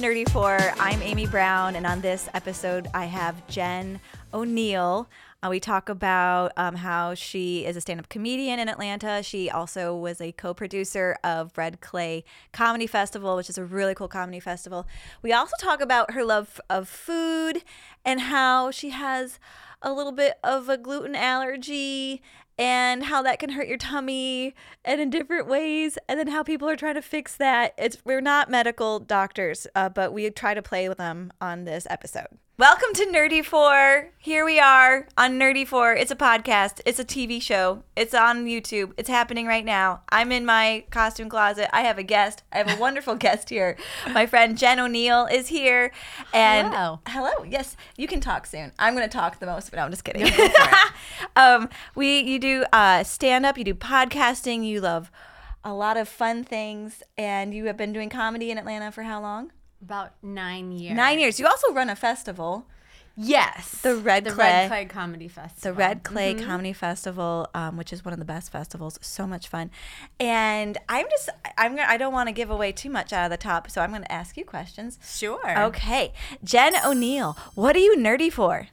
Nerdy 4. I'm Amy Brown, and on this episode, I have Jen O'Neill. We talk about how she is a stand-up comedian in Atlanta. She also was a co-producer of Red Clay Comedy Festival, which is a really cool comedy festival. We also talk about her love of food and how she has a little bit of a gluten allergy and how that can hurt your tummy and in different ways, and then how people are trying to fix that. We're not medical doctors, but we try to play with them on this episode. Welcome to Nerdy 4. Here we are on Nerdy 4. It's a podcast. It's a TV show. It's on YouTube. It's happening right now. I'm in my costume closet. I have a guest. I have a wonderful guest here. My friend Jen O'Neill is here. And hello. Yes, you can talk soon. I'm going to talk the most, but no, I'm just kidding. No, go for it. You do stand-up. You do podcasting. You love a lot of fun things. And you have been doing comedy in Atlanta for how long? About 9 years. 9 years. You also run a festival. Yes. The Red Clay Comedy Festival. The Red Clay Comedy Festival, which is one of the best festivals. So much fun. And I don't want to give away too much out of the top, so I'm going to ask you questions. Sure. Okay. Jen O'Neill, what are you nerdy for?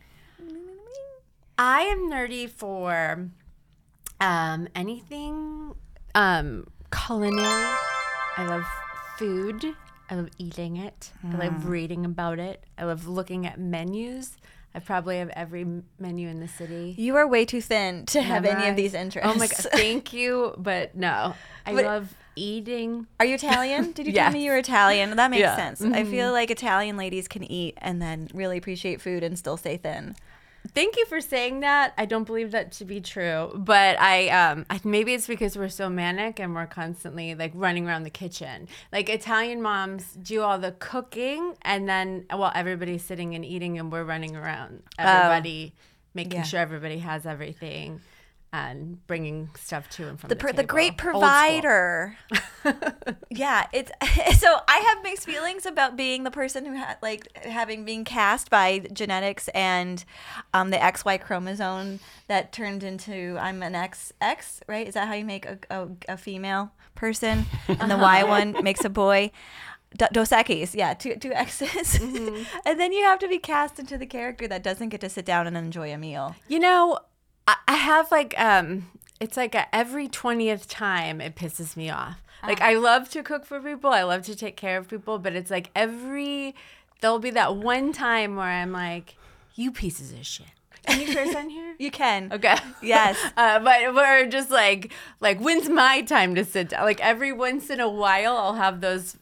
I am nerdy for anything culinary. I love food. I love eating it. I love reading about it. I love looking at menus. I probably have every menu in the city. You are way too thin to have any of these interests. Oh my God, thank you, but no. I love eating. Are you Italian? Did you tell me you were Italian? That makes sense. Mm-hmm. I feel like Italian ladies can eat and then really appreciate food and still stay thin. Thank you for saying that. I don't believe that to be true, but I maybe it's because we're so manic and we're constantly like running around the kitchen. Like Italian moms do all the cooking, and then while everybody's sitting and eating, and we're running around, everybody making sure everybody has everything and bringing stuff to and from the table. The great provider. Yeah, it's so I have mixed feelings about being the person who had being cast by genetics and the XY chromosome that turned into I'm an XX, right? Is that how you make a female person? And the Y one makes a boy. Dos Equis, yeah, two X's. Mm-hmm. And then you have to be cast into the character that doesn't get to sit down and enjoy a meal. You know, I have it's like every 20th time it pisses me off. Like I love to cook for people. I love to take care of people. But it's like there'll be that one time where I'm like, you pieces of shit. Can you curse on here? You can. Okay. Yes. But we're just like when's my time to sit down? Like every once in a while I'll have those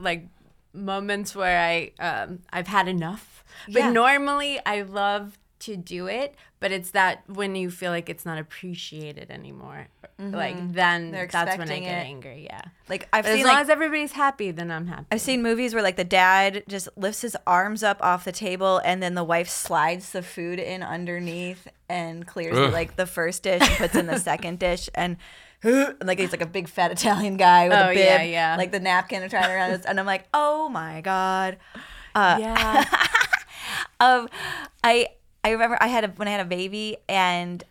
moments where I've had enough. But normally I love to do it, but it's that when you feel like it's not appreciated anymore, then that's when I get angry. Yeah, as long as everybody's happy, then I'm happy. I've seen movies where the dad just lifts his arms up off the table, and then the wife slides the food in underneath and clears the first dish and puts in the second dish, and he's like a big fat Italian guy with a bib, like the napkin trying around, and I'm like, oh my God. I remember when I had a baby, and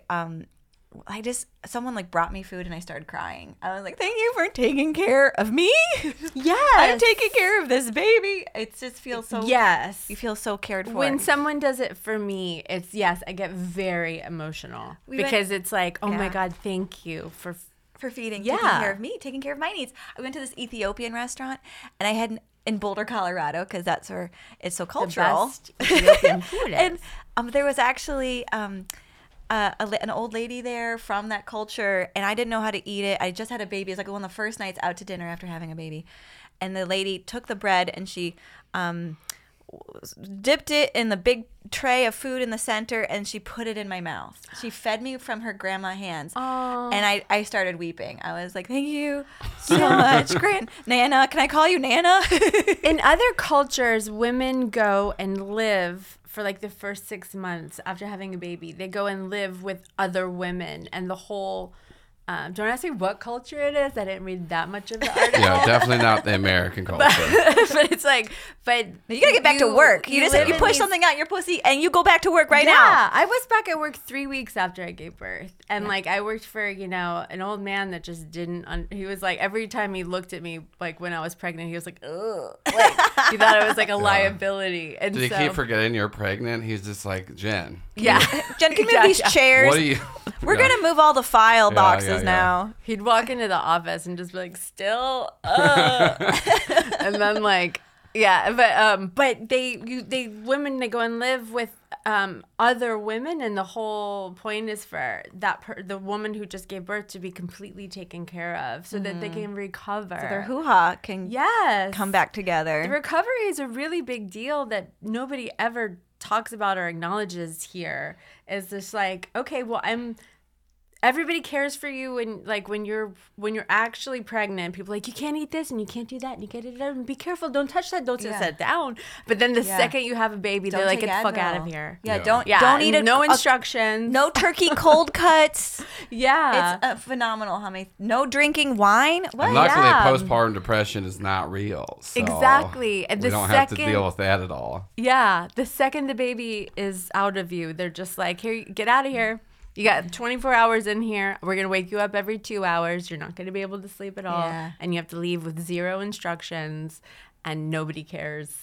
someone brought me food, and I started crying. I was like, thank you for taking care of me. Yes. I'm taking care of this baby. It just feels so, you feel so cared for. When someone does it for me, I get very emotional because it's like, oh my God, thank you for feeding, taking care of me, taking care of my needs. I went to this Ethiopian restaurant, and I had in Boulder, Colorado, because that's where it's so cultural. The best Ethiopian food is. And there was actually an old lady there from that culture, and I didn't know how to eat it. I just had a baby. It was one of the first nights out to dinner after having a baby. And the lady took the bread, and she dipped it in the big tray of food in the center, and she put it in my mouth. She fed me from her grandma hands. Oh. And I started weeping. I was like, thank you so much, Nana. Can I call you Nana? In other cultures, women go and live for the first 6 months after having a baby. They go and live with other women, and the whole don't ask me what culture it is. I didn't read that much of the article. Yeah, definitely not the American culture. But it's like, but You gotta get back to work. You live push in something out your pussy and you go back to work right yeah, now. I was back at work 3 weeks after I gave birth. And like I worked for, an old man that just didn't, he was like, every time he looked at me, like when I was pregnant, he was like, ugh. Like he thought it was like a liability. And Did he keep forgetting you're pregnant? He's just like, Jen. Yeah. Jen, can you move these chairs? What are you? We're gonna move all the file boxes now. He'd walk into the office and just be like, still, and then like, yeah, but they women, they go and live with other women, and the whole point is for the woman who just gave birth to be completely taken care of, so that they can recover. So their hoo-ha can come back together. The recovery is a really big deal that nobody ever talks about or acknowledges here. Is this like, okay, well, everybody cares for you when you're actually pregnant. People are like, you can't eat this and you can't do that and you can't eat that and be careful, don't touch that, don't sit down. But then the second you have a baby, they're like, get the fuck out of here. Don't eat it. No instructions. No turkey cold cuts. Yeah, it's phenomenal how many. No drinking wine. What? And luckily, postpartum depression is not real. So exactly. And we don't have to deal with that at all. Yeah, the second the baby is out of you, they're just like, here, get out of here. You got 24 hours in here. We're going to wake you up every 2 hours. You're not going to be able to sleep at all. Yeah. And you have to leave with 0 instructions, and nobody cares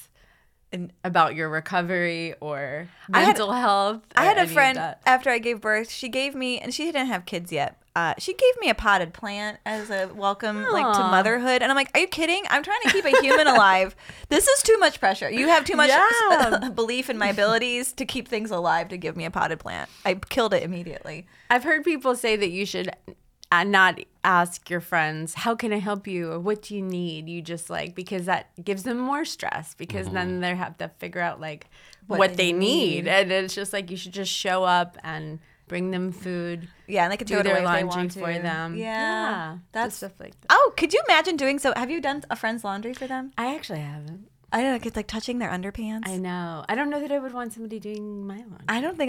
about your recovery or mental health. I had a friend after I gave birth. She gave me, and she didn't have kids yet. She gave me a potted plant as a welcome, to motherhood. And I'm like, are you kidding? I'm trying to keep a human alive. This is too much pressure. You have too much belief in my abilities to keep things alive to give me a potted plant. I killed it immediately. I've heard people say that you should not ask your friends, how can I help you? Or what do you need? You just because that gives them more stress, because then they have to figure out what they need. And it's just you should just show up and bring them food. Yeah, and they can do their laundry for them. Yeah. That's stuff like that. Oh, could you imagine doing so? Have you done a friend's laundry for them? I actually haven't. I don't know, it's touching their underpants. I know. I don't know that I would want somebody doing my laundry. I don't think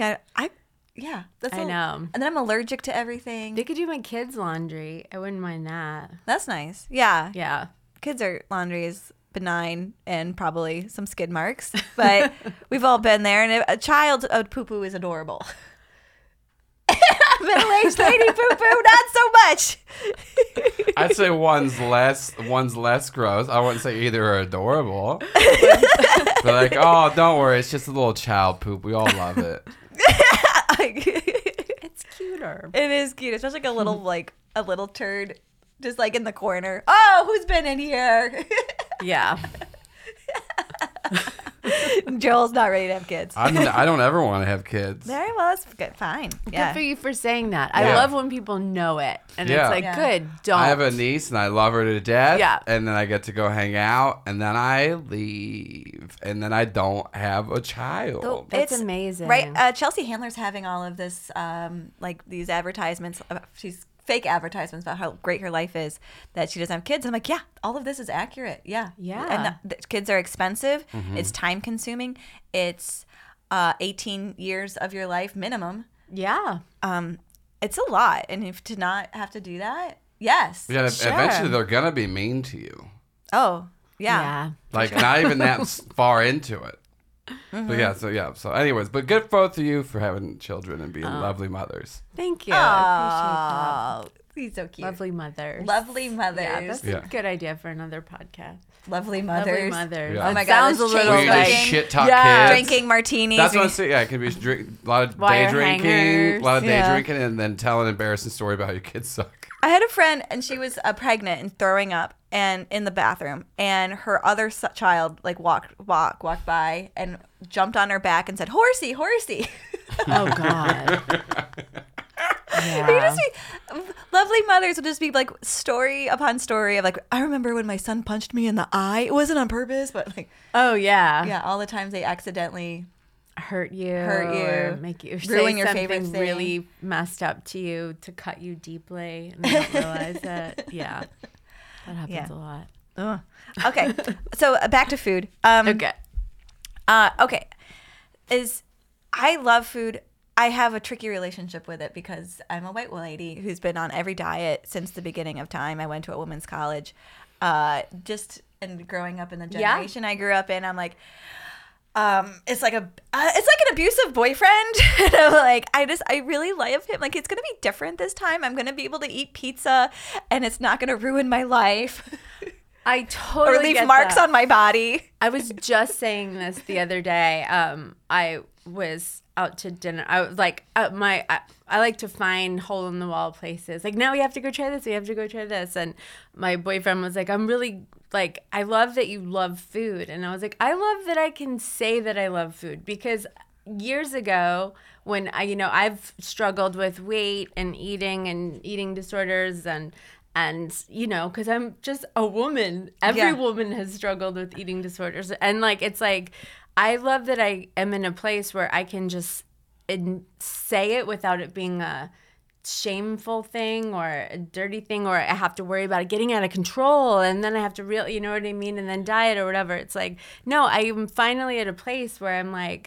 yeah. I know. And then I'm allergic to everything. They could do my kids' laundry. I wouldn't mind that. That's nice. Yeah. Yeah. Laundry is benign and probably some skid marks, but we've all been there. And a child's poo-poo is adorable. Middle-aged lady poo-poo, not so much. I'd say one's less gross. I wouldn't say either are adorable. They're oh, don't worry, it's just a little child poop. We all love it. It's cuter. It is cute, especially a little turd just in the corner. Oh, who's been in here? Yeah. Joel's not ready to have kids. I don't ever want to have kids. Very well, that's good. Fine. Yeah. Good for you for saying that. I love when people know it. And it's good, don't. I have a niece and I love her to death. Yeah. And then I get to go hang out and then I leave. And then I don't have a child. It's amazing. Right? Chelsea Handler's having all of this, these advertisements. She's fake advertisements about how great her life is, that she doesn't have kids. I'm like, yeah, all of this is accurate. Yeah. Yeah. And the kids are expensive. Mm-hmm. It's time consuming. It's 18 years of your life minimum. Yeah. It's a lot. And if to not have to do that, yes. Yeah, sure. Eventually they're going to be mean to you. Oh, yeah. Not even that far into it. Mm-hmm. But so anyways, but good both of you for having children and being lovely mothers. Thank you. I appreciate that. He's so cute. Lovely mothers. Yeah, that's a good idea for another podcast. Lovely mothers. Yeah. Oh my God, sounds a little like just shit talk kids. Drinking martinis. That's what I'm saying. Yeah, it could be a lot of day drinking, and then telling an embarrassing story about how your kids suck. I had a friend, and she was pregnant and throwing up, and in the bathroom, and her other child walked by and jumped on her back and said, "Horsey, horsey." Oh God. Yeah. You just lovely mothers will just be story upon story of I remember when my son punched me in the eye. It wasn't on purpose, but oh yeah, yeah, all the times they accidentally hurt you, or make you ruin say your something favorite thing. Really messed up to you to cut you deeply, and they don't realize it. Yeah, that happens a lot. Ugh. Okay, so back to food. Okay. I love food. I have a tricky relationship with it because I'm a white lady who's been on every diet since the beginning of time. I went to a women's college, and growing up in the generation I grew up in, I'm like, it's like an abusive boyfriend. And I'm like, I really love him. Like, it's gonna be different this time. I'm gonna be able to eat pizza, and it's not gonna ruin my life. I totally or leave get marks that. on my body. I was just saying this the other day. I was out to dinner. I was like, I like to find hole in the wall places. Like, now we have to go try this. We have to go try this. And my boyfriend was like, I'm really like, I love that you love food. And I was like, I love that I can say that I love food, because years ago when I've struggled with weight and eating disorders and because I'm just a woman. Every woman has struggled with eating disorders. And like, it's like, I love that I am in a place where I can just say it without it being a shameful thing or a dirty thing, or I have to worry about it getting out of control and then I have to you know what I mean? And then diet or whatever. It's like, no, I am finally at a place where I'm like,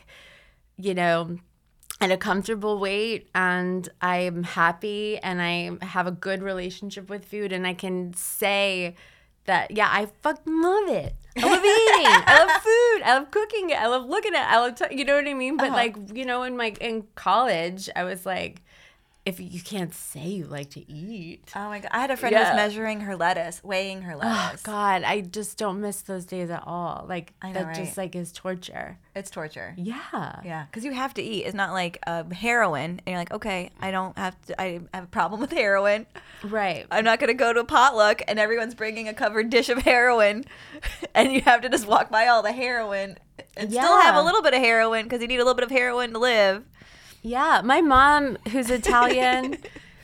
at a comfortable weight, and I'm happy, and I have a good relationship with food, and I can say that, yeah, I fucking love it. I love eating. I love food. I love cooking it. I love looking at it. I love, you know what I mean? But like, in college, I was like, if you can't say you like to eat. Oh my God. I had a friend who was measuring her lettuce, weighing her lettuce. Oh God, I just don't miss those days at all. Like, I know, that right? just like is torture. It's torture. Yeah. Yeah. Because you have to eat. It's not like heroin. And you're like, okay, I have a problem with heroin. Right. I'm not going to go to a potluck and everyone's bringing a covered dish of heroin. And you have to just walk by all the heroin and still have a little bit of heroin because you need a little bit of heroin to live. Yeah, my mom, who's Italian,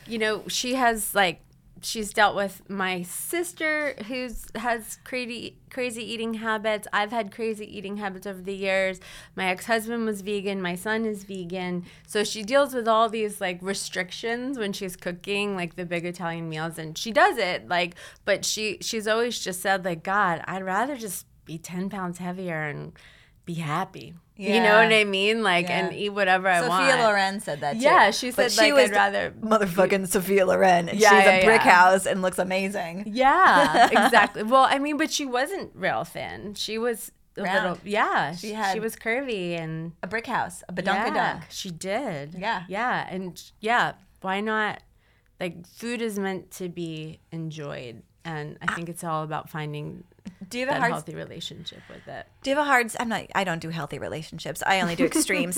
she's dealt with my sister has crazy eating habits. I've had crazy eating habits over the years. My ex-husband was vegan. My son is vegan. So she deals with all these like restrictions when she's cooking like the big Italian meals, and she does it but she's always just said like, God, I'd rather just be 10 pounds heavier and be happy. Yeah. You know what I mean? Like, and eat whatever I want. Sophia Loren said that too. Yeah, she said I'd rather motherfucking Sophia Loren. And she's a brick house and looks amazing. Yeah, exactly. Well, I mean, but she wasn't real thin. She was a round. little, she was curvy and a brick house, a badunkadunk. She did. Yeah. Yeah, and why not? Like, food is meant to be enjoyed, and I think it's all about finding healthy relationship with it. Do you have a hard? I don't do healthy relationships. I only do extremes.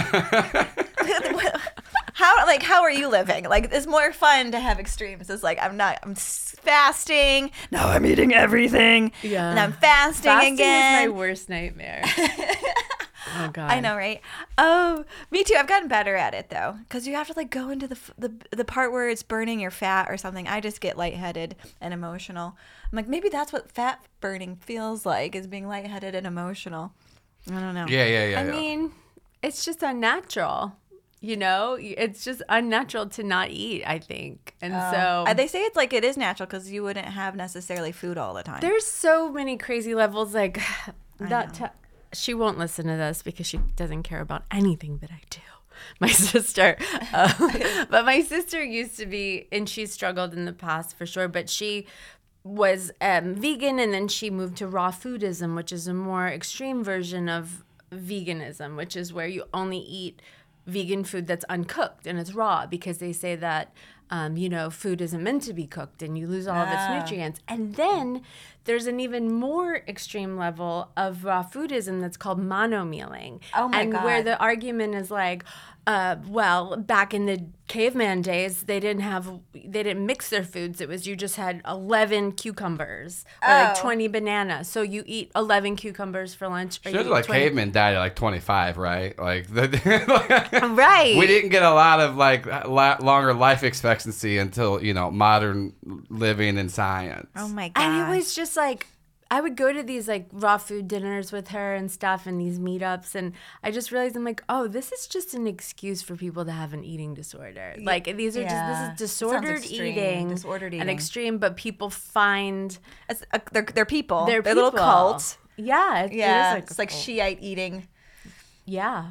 How are you living? Like, it's more fun to have extremes. It's like, I'm fasting. Now I'm eating everything. Yeah. And I'm fasting again. Fasting is my worst nightmare. Oh God. I know, right? Oh, me too. I've gotten better at it though, because you have to like go into the part where it's burning your fat or something. I just get lightheaded and emotional. I'm like, maybe that's what fat burning feels like, is being lightheaded and emotional. I don't know. Yeah. I mean, it's just unnatural. It's just unnatural to not eat, I think. And so they say it's like it is natural because you wouldn't have necessarily food all the time. There's so many crazy levels. Like, she won't listen to this because she doesn't care about anything that I do. My sister. But my sister used to be, and she's struggled in the past for sure, but she was vegan, and then she moved to raw foodism, which is a more extreme version of veganism, which is where you only eat vegan food that's uncooked and it's raw, because they say that food isn't meant to be cooked and you lose all of its nutrients. And then there's an even more extreme level of raw foodism that's called mono-mealing. Oh my God. Where the argument is like, back in the caveman days, they didn't mix their foods. It was, you just had 11 cucumbers or like 20 bananas. So you eat 11 cucumbers for lunch. Or Should like 20. Cavemen died at like 25, right? Like right. We didn't get a lot of like longer life expectancy until modern living and science. Oh my God. And it was just like, I would go to these like raw food dinners with her and stuff, and these meetups, and I just realized I'm like, oh, this is just an excuse for people to have an eating disorder. Like, these are this is disordered eating, an extreme, but people find they're people. They're little cults. Yeah, It's like Shiite eating. Yeah.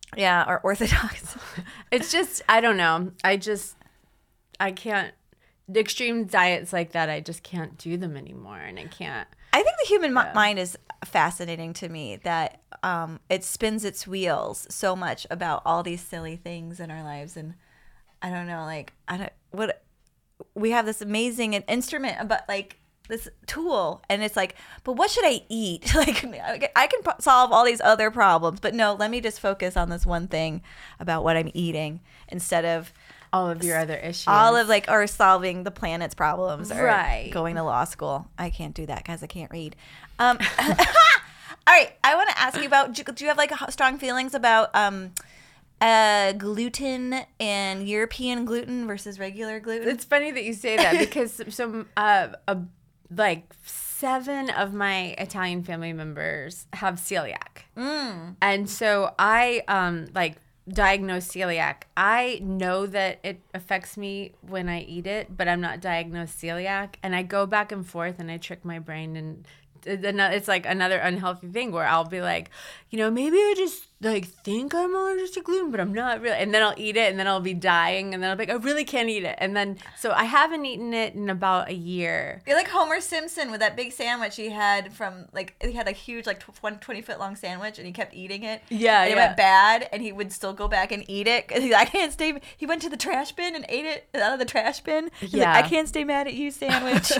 Yeah, or Orthodox. It's just, I don't know. I can't, the extreme diets like that, I just can't do them anymore. And I can't. I think the human mind is fascinating to me, that it spins its wheels so much about all these silly things in our lives. And I don't know, like, we have this amazing instrument, but like this tool, and it's like, but what should I eat? Like, I can solve all these other problems, but no, let me just focus on this one thing about what I'm eating instead of all of your other issues. All of like, or solving the planet's problems, or right. going to law school. I can't do that because I can't read. All right, I want to ask you about, do you have like strong feelings about gluten and European gluten versus regular gluten? It's funny that you say that because like 7 of my Italian family members have celiac. And so I diagnosed celiac. I know that it affects me when I eat it, but I'm not diagnosed celiac. And I go back and forth and I trick my brain, and it's like another unhealthy thing where I'll be like, maybe I just like think I'm allergic to gluten, but I'm not really. And then I'll eat it, and then I'll be dying, and then I'll be like, I really can't eat it. And then, so I haven't eaten it in about a year. You're like Homer Simpson with that big sandwich he had he had a huge, like 20-foot long sandwich, and he kept eating it. Yeah, and it went bad, and he would still go back and eat it. Cause I can't stay. He went to the trash bin and ate it out of the trash bin. He's like, I can't stay mad at you, sandwich.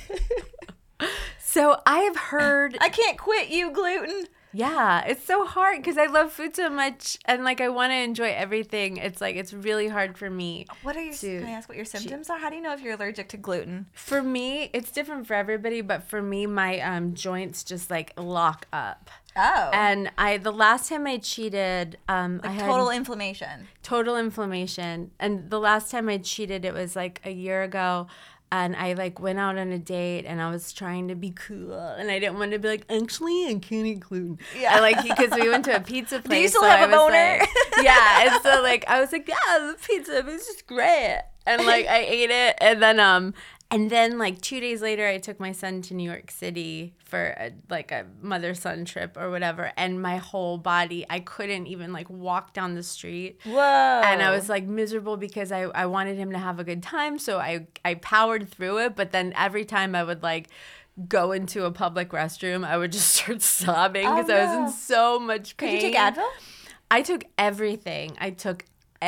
So I have heard, I can't quit you, gluten. Yeah, it's so hard because I love food so much, and like I want to enjoy everything. It's like it's really hard for me. What are your? Can I ask what your symptoms are? How do you know if you're allergic to gluten? For me, it's different for everybody, but for me, my joints just like lock up. Oh. And the last time I cheated, I had total inflammation. Total inflammation, and the last time I cheated, it was like a year ago. And I like went out on a date, and I was trying to be cool, and I didn't want to be like, actually, I can't eat gluten. Yeah. Because we went to a pizza place. Do you still have a boner? Like, yeah. And so like I was like, yeah, the pizza was just great, and like I ate it, and then like 2 days later, I took my son to New York City for a mother-son trip or whatever, and my whole body, I couldn't even like walk down the street. Whoa. And I was like miserable because I wanted him to have a good time, so I powered through it, but then every time I would like go into a public restroom, I would just start sobbing because I was in so much pain. Did you take Advil? I took everything. I took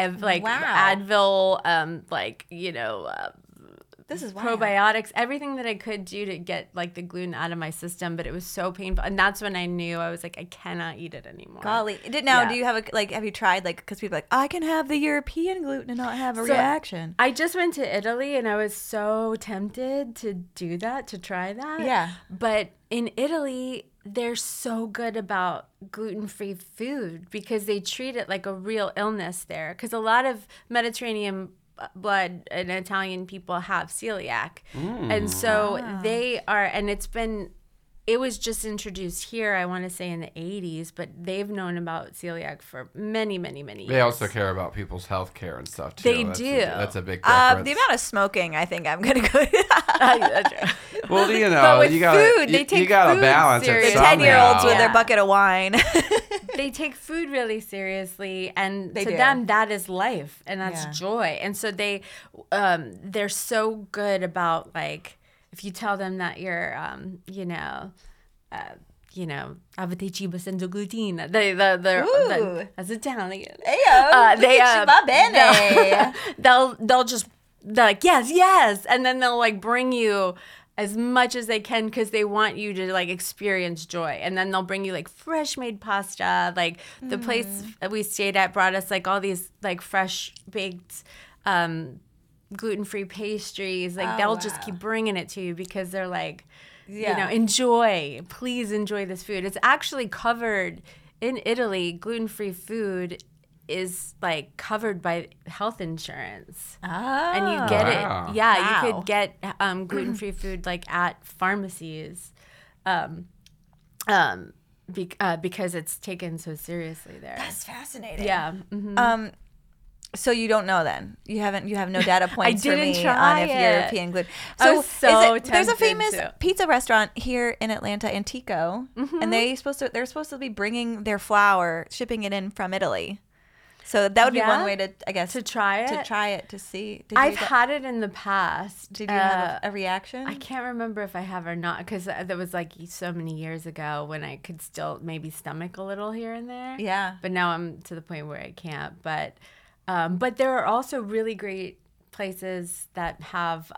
wow. Advil, this is wild. Probiotics, everything that I could do to get like the gluten out of my system, but it was so painful, and that's when I knew I was like, I cannot eat it anymore. Golly, do you have have you tried because people are like, I can have the European gluten and not have a reaction? I just went to Italy, and I was so tempted to do that, to try that. Yeah, but in Italy, they're so good about gluten-free food because they treat it like a real illness there. Because a lot of Mediterranean blood and Italian people have celiac, and so they are, and it was just introduced here, I want to say in the 80s, but they've known about celiac for many, many, many years. They also care about people's health care and stuff, too. They do. That's a big difference. The amount of smoking, I think I'm going to go. Well, but with food, they take you gotta food balance seriously. it The somehow. 10-year-olds with their bucket of wine. They take food really seriously, and they to do. them that is life, and that's joy. And so they're so good about like, if you tell them that you're avete cibo senza glutine, that's Italian. Va bene. They're like, yes, and then they'll like bring you as much as they can because they want you to like experience joy, and then they'll bring you like fresh made pasta. Like the place that we stayed at brought us like all these like fresh baked gluten-free pastries. Like they'll just keep bringing it to you because they're like, please enjoy this food. It's actually covered in Italy. Gluten-free food is like covered by health insurance. And you get it. Yeah, you could get gluten-free food like at pharmacies because it's taken so seriously there. That's fascinating. Yeah. Mm-hmm. So you don't know then? You have no data points for me try on if it. European gluten. I was so there's a tempted famous to. pizza restaurant here in Atlanta, Antico, and they're supposed to be bringing their flour, shipping it in from Italy. So that would be Yeah? one way to, I guess, To try it? To try it, to see. I've had it in the past. Did you have a reaction? I can't remember if I have or not, because that was like so many years ago when I could still maybe stomach a little here and there. Yeah. But now I'm to the point where I can't. But there are also really great places that have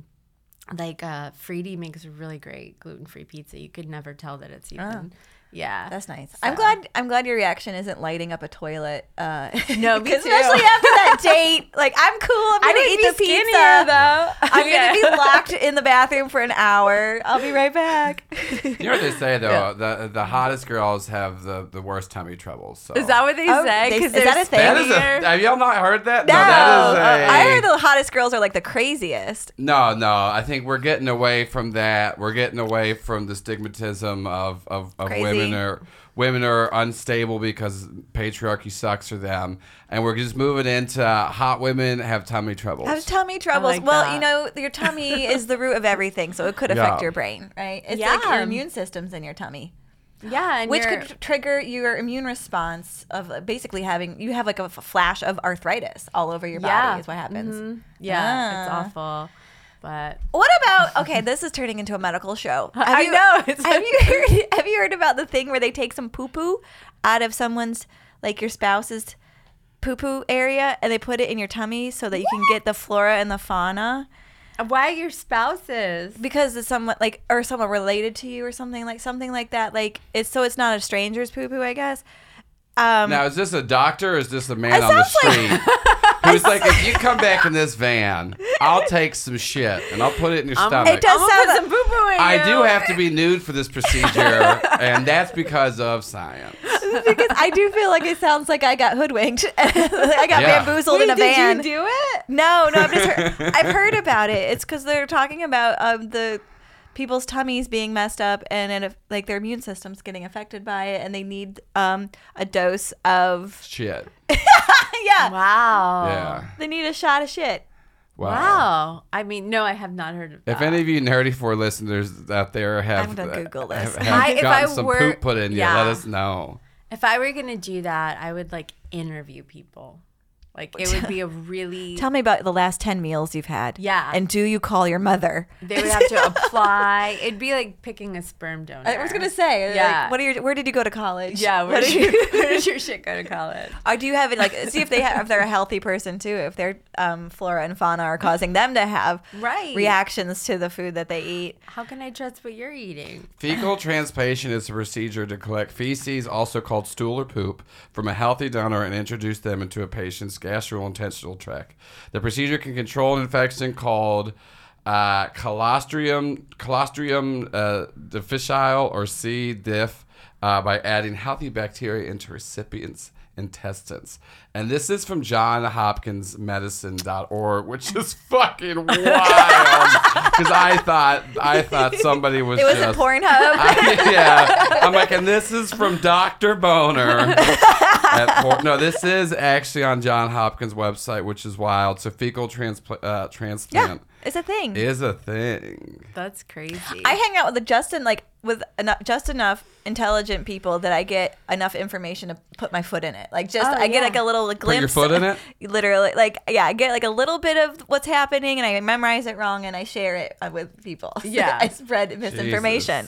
like Fridi makes a really great gluten-free pizza. You could never tell that it's even. Yeah, That's nice. So. I'm glad your reaction isn't lighting up a toilet. No, me too. Especially after that date. Like, I'm cool. I'm gonna eat the pizza. though. I'm gonna be locked in the bathroom for an hour. I'll be right back. You know what they say though? The hottest girls have the worst tummy troubles. So. Is that what they say? Is 'Cause that they're a thing? That is skinnier. have y'all not heard that? No, that is a. I heard the hottest girls are like the craziest. No. I think we're getting away from that. We're getting away from the stigmatism of Crazy. women are unstable because patriarchy sucks for them, and we're just moving into hot women have tummy troubles. Have tummy troubles. like Well, that. you know, your tummy is the root of everything, so it could affect Yeah. your brain, right? It's like Yeah. your immune system's in your tummy. Yeah, and Which you're- could trigger your immune response of basically you have like a flash of arthritis all over your body is what happens. Mhm. Yeah, it's Ah. awful. But What about, okay, this is turning into a medical show. I know, it's- Have you heard about the thing where they take some poo-poo out of someone's, like your spouse's poo-poo area and they put it in your tummy so that you can get the flora and the fauna? why your spouses? Because it's someone like, or someone related to you or something like that. Like it's not a stranger's poo-poo, I guess. Now, is this a doctor or is this a man It on the sounds like- street who's like, if you come back in this van, I'll take some shit and I'll put it in your stomach. It does I'm sound gonna put some poo-poo in I you. do have to be nude for this procedure, and that's because of science. because I do feel like it sounds like I got hoodwinked. I got Yeah. bamboozled in a van. Did you do it? No, I've heard about it. It's because they're talking about the people's tummies being messed up and like their immune system's getting affected by it, and they need a dose of Shit. yeah. Wow. Yeah. They need a shot of shit. Wow. I mean, no, I have not heard of that. If any of you Nerdy 4 listeners out there have, I'm gonna Google this. have if gotten I some were- poop put in you, yeah. let us know. If I were gonna do that, I would like interview people. Like it would be a really. Tell me about the last 10 meals you've had. Yeah. And do you call your mother? They would have to apply. It'd be like picking a sperm donor. I was gonna say, Yeah. like, where did you go to college? Yeah. Where did your shit go to college? Or do you have it like see if if they're a healthy person too, if their flora and fauna are causing them to have Right. reactions to the food that they eat. How can I trust what you're eating? Fecal transplantation is a procedure to collect feces, also called stool or poop, from a healthy donor and introduce them into a patient's gastrointestinal tract. The procedure can control an infection called Clostridium difficile or C. diff by adding healthy bacteria into recipients' intestines. And this is from johnhopkinsmedicine.org, which is fucking wild. Because I thought somebody was It was just... a Pornhub. Yeah. I'm like, and this is from Dr. Boner. No, this is actually on John Hopkins' website, which is wild. So fecal transplant Yeah, it's a thing. is a thing. That's crazy. I hang out with just enough intelligent people that I get enough information to put my foot in it. Like I get like a little glimpse. Put your foot in it? Literally, I get like a little bit of what's happening, and I memorize it wrong, and I share it with people. Yeah. I spread misinformation.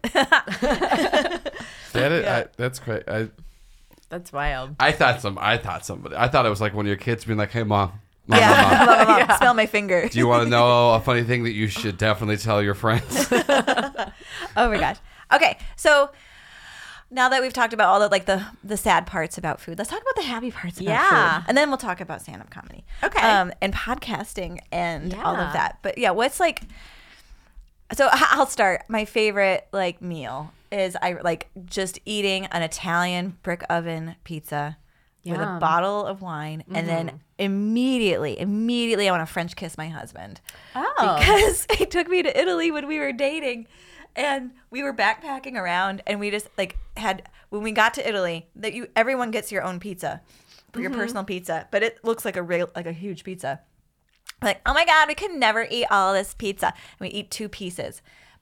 That's great. That's wild. I thought it was like one of your kids being like, "Hey, mom, Mom, smell my finger. do you want to know a funny thing that you should definitely tell your friends?" Oh my gosh. Okay, so now that we've talked about all the sad parts about food, let's talk about the happy parts about Yeah. food. And then we'll talk about stand-up comedy. Okay. And podcasting and all Yeah. of that. But yeah, what's like, so I'll start. My favorite meal is I like just eating an Italian brick oven pizza with a Yum. bottle of wine, and then immediately I want to French kiss my husband. Oh. Because he took me to Italy when we were dating, and we were backpacking around, and we just when we got to Italy, everyone gets your own pizza, for your personal pizza, but it looks like a huge pizza. Like, oh my God, we could never eat all of this pizza. And we eat 2 pieces.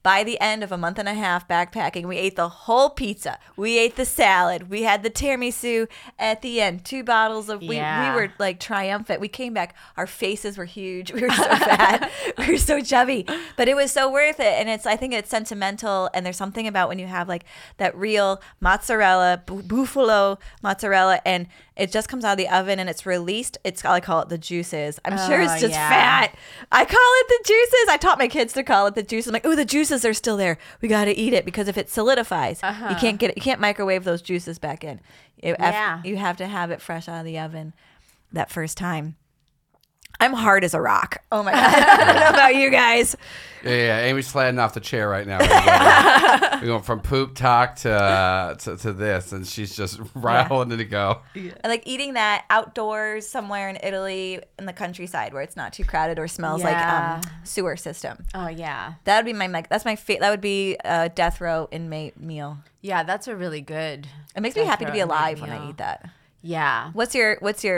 by the end of a month and a half backpacking, we ate the whole pizza. We ate the salad. We had the tiramisu at the end. 2 bottles of, we were like triumphant. We came back. Our faces were huge. We were so fat. We were so chubby, but it was so worth it. And I think it's sentimental. And there's something about when you have like that real mozzarella, buffalo mozzarella, and it just comes out of the oven and it's released. I call it the juices. I'm sure it's just fat. I call it the juices. I taught my kids to call it the juices. I'm like, oh, the juices are still there. We got to eat it because if it solidifies, you can't get it. You can't microwave those juices back in. You have to have it fresh out of the oven that first time. I'm hard as a rock. Oh my God. I don't know about you guys. Yeah, Amy's sliding off the chair right now. We're going from poop talk to this, and she's just rattling it to go. I like eating that outdoors somewhere in Italy in the countryside where it's not too crowded or smells like sewer system. Oh yeah, that would be that's my that would be a death row inmate meal. Yeah, that's a really good. It makes me happy to be alive when I eat that. Yeah. What's your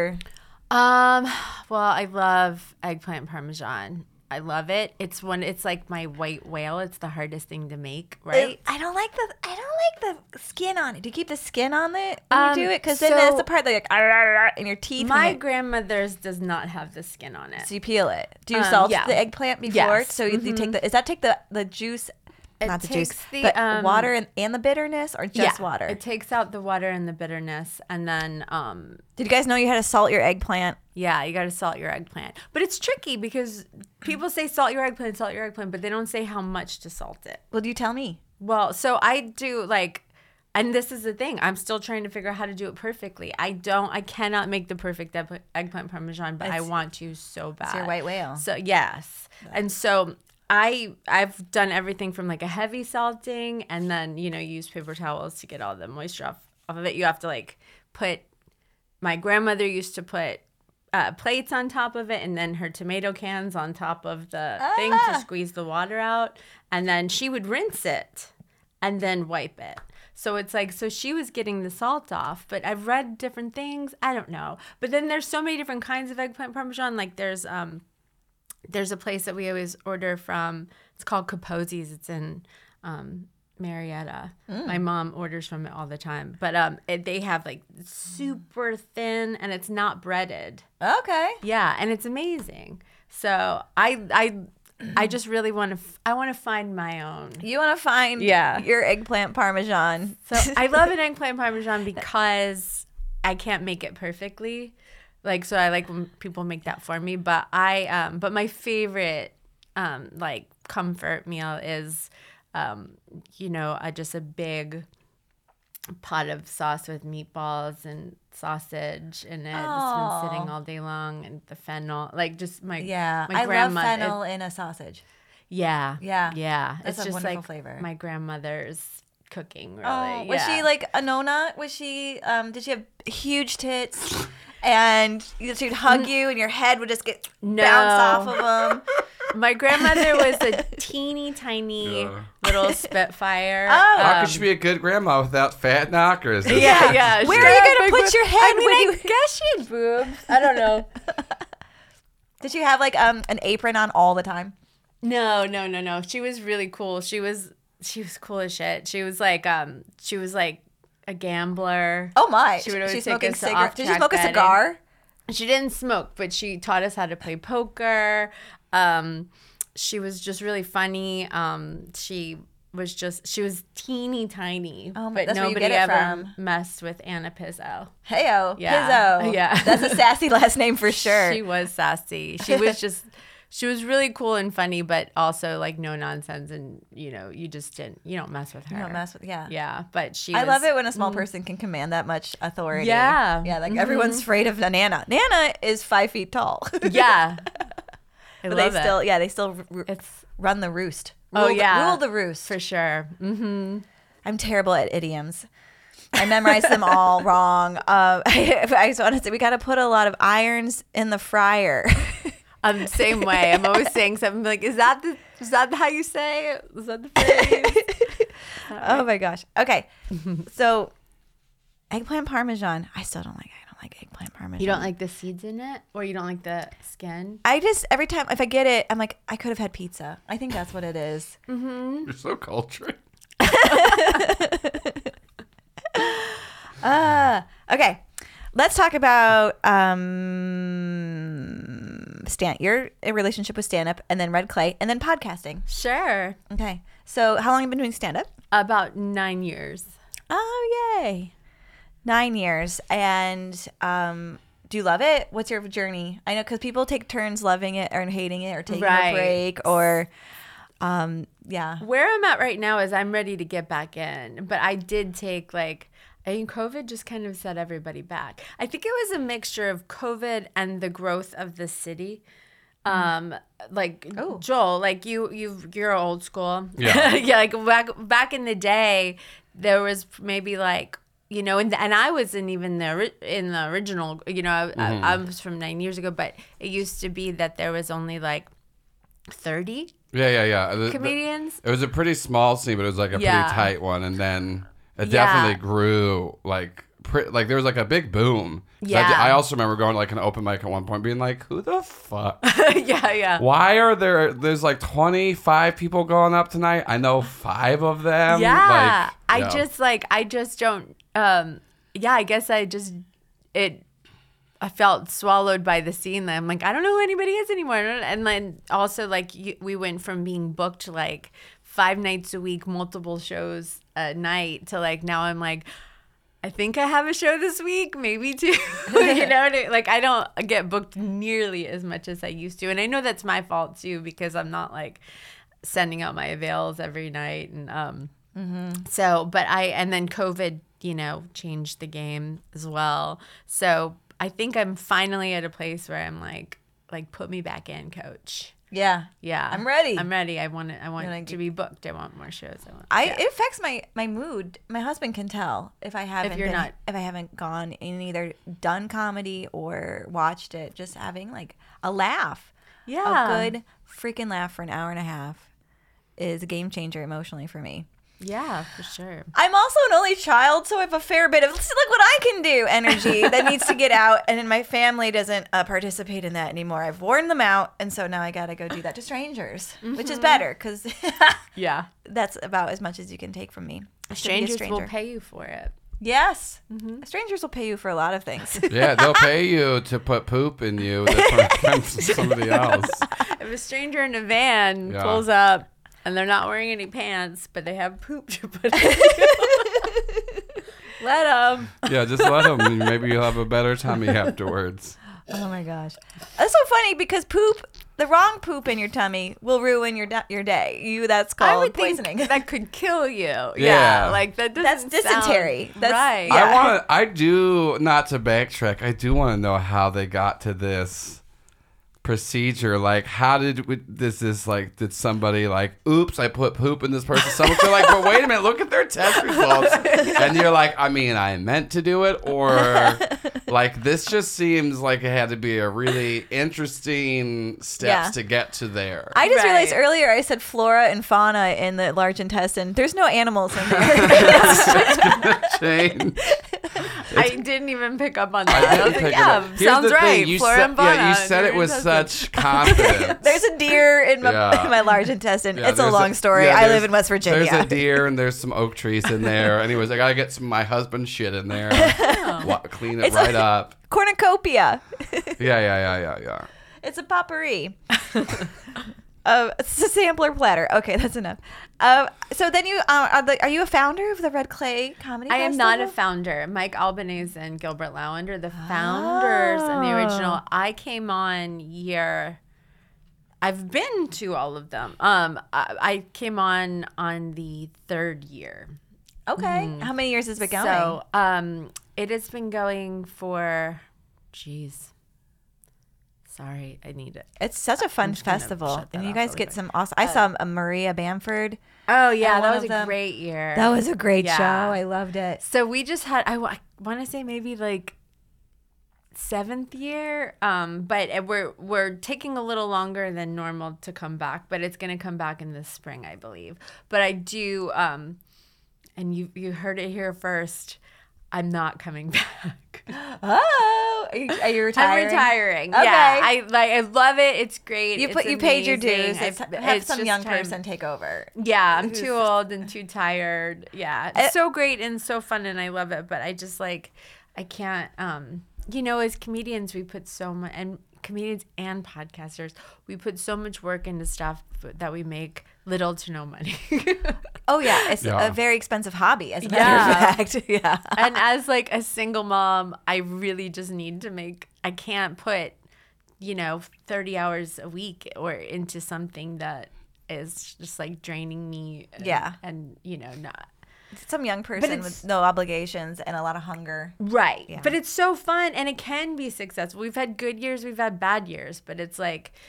well, I love eggplant parmesan. I love it. It's like my white whale. It's the hardest thing to make, right? I don't like the skin on it. Do you keep the skin on it when you do it? Because then that's the part that like in your teeth. My grandmother's does not have the skin on it. So you peel it. Do you salt the eggplant before? Yes. So you take the juice. Not the juice, but water and the bitterness, or just water? It takes out the water and the bitterness, and then. Did you guys know you had to salt your eggplant? Yeah, you got to salt your eggplant, but it's tricky because people say salt your eggplant, but they don't say how much to salt it. Well, do you tell me? Well, so I do and this is the thing. I'm still trying to figure out how to do it perfectly. I cannot make the perfect eggplant parmesan, but I want to so bad. It's your white whale. So yes, and so. I've done everything from like a heavy salting and then, use paper towels to get all the moisture off of it. You have to my grandmother used to put plates on top of it and then her tomato cans on top of the thing to squeeze the water out. And then she would rinse it and then wipe it. So it's so she was getting the salt off, but I've read different things. I don't know. But then there's so many different kinds of eggplant parmesan. Like there's a place that we always order from. It's called Capozzi's. It's in Marietta. My mom orders from it all the time. But they have super thin, and it's not breaded. Okay. Yeah, and it's amazing. So I just really want to find my own. You want to find your eggplant parmesan. So I love an eggplant parmesan because I can't make it perfectly. So I like when people make that for me, but but my favorite, comfort meal is, just a big pot of sauce with meatballs and sausage in it. It's been sitting all day long, and the fennel, my I love fennel in a sausage. Yeah. That's it's a just wonderful flavor. My grandmother's cooking. Really. Oh, was she like a nona? Was she? Did she have huge tits? And she'd hug you, and your head would just get bounced off of them. My grandmother was a teeny tiny little Spitfire. Oh, how could she be a good grandma without fat knockers? Yeah. Where are you gonna put your head? I guess she had boobs. I don't know. Did she have an apron on all the time? No. She was really cool. She was cool as shit. She was a gambler. Oh my! She would always take us to off-track Did she smoke a cigar? She didn't smoke, but she taught us how to play poker. She was just really funny. She was teeny tiny, but nobody ever messed with Anna Pizzo. Heyo, yeah. Pizzo. Yeah, that's a sassy last name for sure. She was sassy. She was just. She was really cool and funny, but also no nonsense, and you don't mess with her. You don't mess with yeah. But I love it when a small person can command that much authority. Yeah, everyone's afraid of Nana. Nana is 5 feet tall. Yeah, but they still run the roost. Rule the roost for sure. Mm-hmm. I'm terrible at idioms. I memorized them all wrong. I just want to say we got to put a lot of irons in the fryer. I'm the same way. I'm always saying something like, is that how you say it? Is that the phrase? Oh my gosh. Okay. So eggplant parmesan, I still don't like it. like eggplant parmesan. You don't like the seeds in it, or you don't like the skin? I just every time if I get it, I'm like I could have had pizza. I think that's what it is. You're so cultured. Okay, let's talk about your relationship with stand-up, and then Red Clay, and then podcasting. Sure. Okay, so how long have you been doing stand-up? About 9 years. Oh, yay. 9 years. And do you love it? What's your journey? I know because people take turns loving it or hating it or taking a break or, yeah. Where I'm at right now is I'm ready to get back in. But I did take I think COVID just kind of set everybody back. I think it was a mixture of COVID and the growth of the city. Joel, you're old school. Yeah. Yeah, back in the day, there was maybe and I wasn't even in the original, I was from 9 years ago, but it used to be that there was only 30 Yeah. comedians. It was a pretty small scene, but it was a pretty tight one. And then it Yeah. definitely grew there was a big boom. Yeah. I also remember going to an open mic at one point being like, who the fuck? Yeah. Why are there's 25 people going up tonight? I know 5 of them. Yeah. I felt swallowed by the scene. I'm like, I don't know who anybody is anymore. And then also we went from being booked 5 nights a week, multiple shows a night to now I'm I think I have a show this week, maybe 2. I don't get booked nearly as much as I used to. And I know that's my fault too, because I'm not sending out my avails every night. And and then COVID, changed the game as well. So I think I'm finally at a place where I'm put me back in, coach. Yeah. Yeah. I'm ready. I want to be booked. I want more shows. It affects my mood. My husband can tell if I haven't not if I haven't gone and either done comedy or watched it. Just having a laugh. Yeah. A good freaking laugh for an hour and a half is a game changer emotionally for me. Yeah, for sure. I'm also an only child, so I have a fair bit of look what I can do energy that needs to get out, and then my family doesn't participate in that anymore. I've worn them out, and so now I gotta go do that to strangers, which is better because that's about as much as you can take from me. Strangers will pay you for it. Yes, strangers will pay you for a lot of things. Yeah, they'll pay you to put poop in you that's from somebody else. If a stranger in a van pulls up. And they're not wearing any pants, but they have poop to put in. Let them. Yeah, just let them. Maybe you'll have a better tummy afterwards. Oh my gosh, that's so funny because the wrong poop in your tummy will ruin your day. That's called I would poisoning. think that could kill you. Yeah. That doesn't That's dysentery. Sound right. Yeah. I do, not to backtrack, I do want to know how they got to this procedure. How did did somebody oops, I put poop in this person's stomach? They're but wait a minute, look at their test results. And you're I meant to do it, or this just seems like it had to be a really interesting steps to get to there. I just realized earlier I said flora and fauna in the large intestine. There's no animals in there. I didn't even pick up on that. I was sounds right. Flora and fauna. Yeah, you said it with such confidence. There's a deer in my large intestine. It's a long story. I live in West Virginia. There's a deer and there's some oak trees in there. Anyways, I gotta get some of my husband's shit in there. Clean it right up. Cornucopia. Yeah. It's a potpourri. It's a sampler platter. Okay, that's enough. So then are you a founder of the Red Clay Comedy Festival? I am not a founder. Mike Albanese and Gilbert Lowend are the founders and the original. I came on I've been to all of them. I came on the 3rd year. Okay. How many years has it been going? So it has been going for, sorry, I need it. It's such a fun festival. And you guys get some awesome. I saw Maria Bamford. Oh, yeah. That was a great year. That was a great show. I loved it. So we just had, I want to say maybe 7th year. But we're taking a little longer than normal to come back. But it's going to come back in the spring, I believe. But I do, and you heard it here first, I'm not coming back. Oh, are you retiring? I'm retiring. Okay. Yeah, I love it. It's great. You It's paid your amazing. dues. Have It's some just young time. person take over. Yeah, I'm too old and too tired. Yeah, it's so great and so fun, and I love it. But I just I can't. As comedians, we put so much, and comedians and podcasters, we put so much work into stuff that we make little to no money. Oh yeah, it's Yeah. a very expensive hobby, as a matter of fact. Yeah. And as a single mom, I really just need to I can't put, 30 hours a week or into something that is just draining me. Yeah. And not. Some young person with no obligations and a lot of hunger. Right. Yeah. But it's so fun and it can be successful. We've had good years, we've had bad years, but it's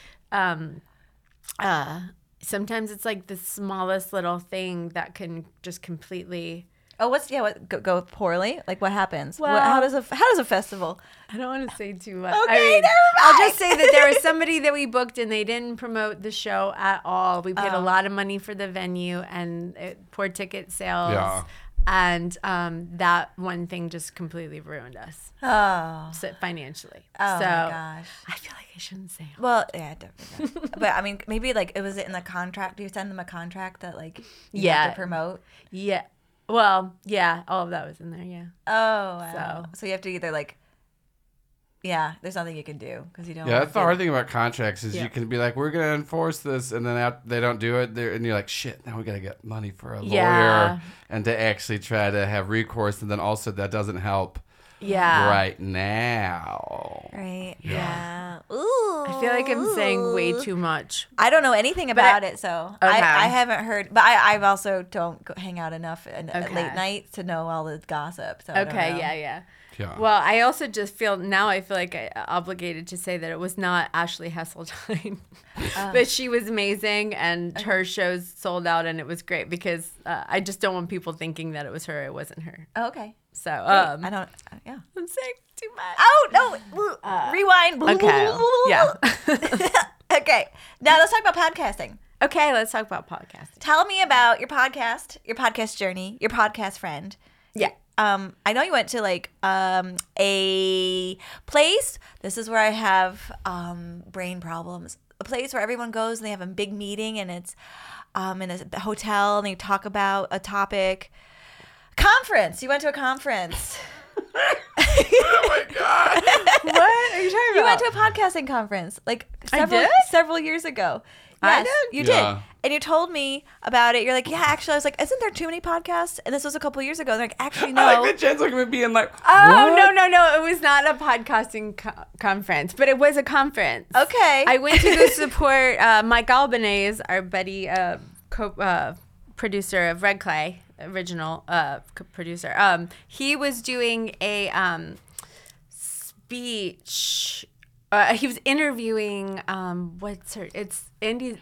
sometimes it's the smallest little thing that can just completely. Oh, what go poorly? What happens? Well- how does a festival? I don't want to say too much. Okay, never I'll mind. just say that there was somebody that we booked and they didn't promote the show at all. We paid a lot of money for the venue and poor ticket sales. Yeah. And that one thing just completely ruined us financially. Oh so my gosh. I feel like I shouldn't say. Well, yeah, definitely. But I mean, maybe it was in the contract. Do you send them a contract that you Yeah. have to promote? Yeah. Well, yeah, all of that was in there. Yeah. Oh, wow. So you have to either yeah, there's nothing you can do because you don't. Yeah, that's the hard thing about contracts is Yeah. you can be like, we're going to enforce this, and then they don't do it, and you're like, shit, now we got to get money for a Yeah. lawyer and to actually try to have recourse, and then also that doesn't help Yeah. right now. Right. Yeah. Ooh. I feel like I'm saying way too much. I don't know anything about it, so Okay. I haven't heard. But I also don't hang out enough at Okay. late nights to know all the gossip. So I don't Okay, know. yeah. Yeah. Well, I also just feel like I obligated to say that it was not Ashley Hesseltine, but she was amazing and her shows sold out and it was great because I just don't want people thinking that it was her. It wasn't her. Oh, okay. So I don't. Yeah. I'm saying too much. Oh no! Rewind. Okay. Yeah. Okay. Now let's talk about podcasting. Okay, let's talk about podcasting. Tell me about your podcast journey, your podcast friend. Yeah. I know you went to a place. This is where I have brain problems. A place where everyone goes and they have a big meeting and it's in a hotel and they talk about a topic. Conference. You went to a conference. Oh my God. What are you talking about? You went to a podcasting conference did? several years ago. I Yes, did? you Yeah. did. And you told me about it. You're like, yeah, actually, I was like, isn't there too many podcasts? And this was a couple years ago. They're like, actually, no. I like that Jen's looking at me being like, Oh, what? no. It was not a podcasting conference, but it was a conference. Okay. I went to go support Mike Albanese, our buddy, producer of Red Clay, original producer. He was doing a speech. He was interviewing, it's Andy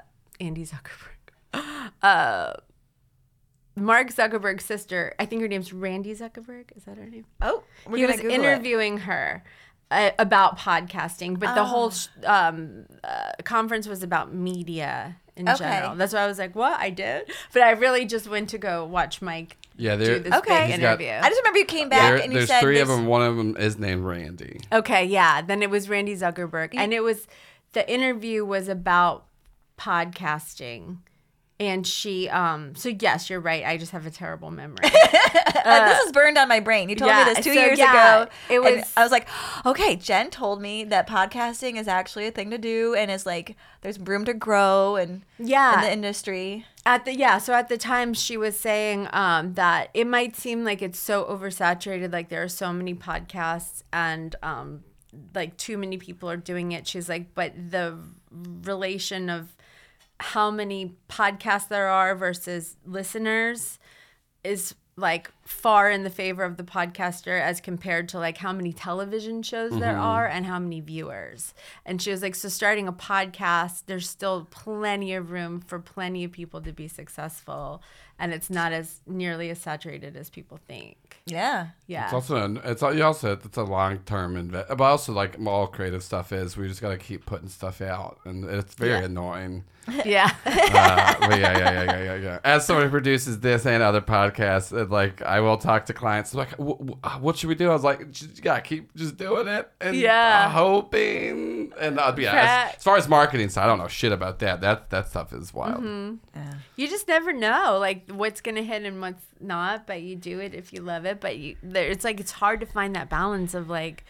Zuckerberg. Mark Zuckerberg's sister. I think her name's Randy Zuckerberg. Is that her name? Oh, He was interviewing her about podcasting, but the whole conference was about media in general. That's why I was like, what? I did? But I really just went to go watch Mike Yeah, do this Okay. big He's got- interview. I just remember you came back and you there's said three this, of them. One of them is named Randy. Okay, yeah. Then it was Randy Zuckerberg. And the interview was about podcasting. And she, so yes, you're right. I just have a terrible memory. this is burned on my brain. You told me this 2 years ago. It and was, I was like, okay, Jen told me that podcasting is actually a thing to do and it's there's room to grow in the industry. So at the time she was saying that it might seem like it's so oversaturated, like there are so many podcasts and too many people are doing it. She's like, but the relation of how many podcasts there are versus listeners is far in the favor of the podcaster as compared to how many television shows there are and how many viewers. And she was like, so starting a podcast, there's still plenty of room for plenty of people to be successful. And it's not as nearly as saturated as people think. Yeah. Yeah. It's also it's a long term investment, but also all creative stuff is we just got to keep putting stuff out, and it's very annoying. Yeah. But yeah. As someone who produces this and other podcasts, I will talk to clients like, what should we do? I was like, you gotta keep just doing it and hoping. And I'll be as far as marketing, so I don't know shit about that. That stuff is wild. Yeah. You just never know like what's gonna hit and what's not, but you do it if you love it. But it's like it's hard to find that balance of like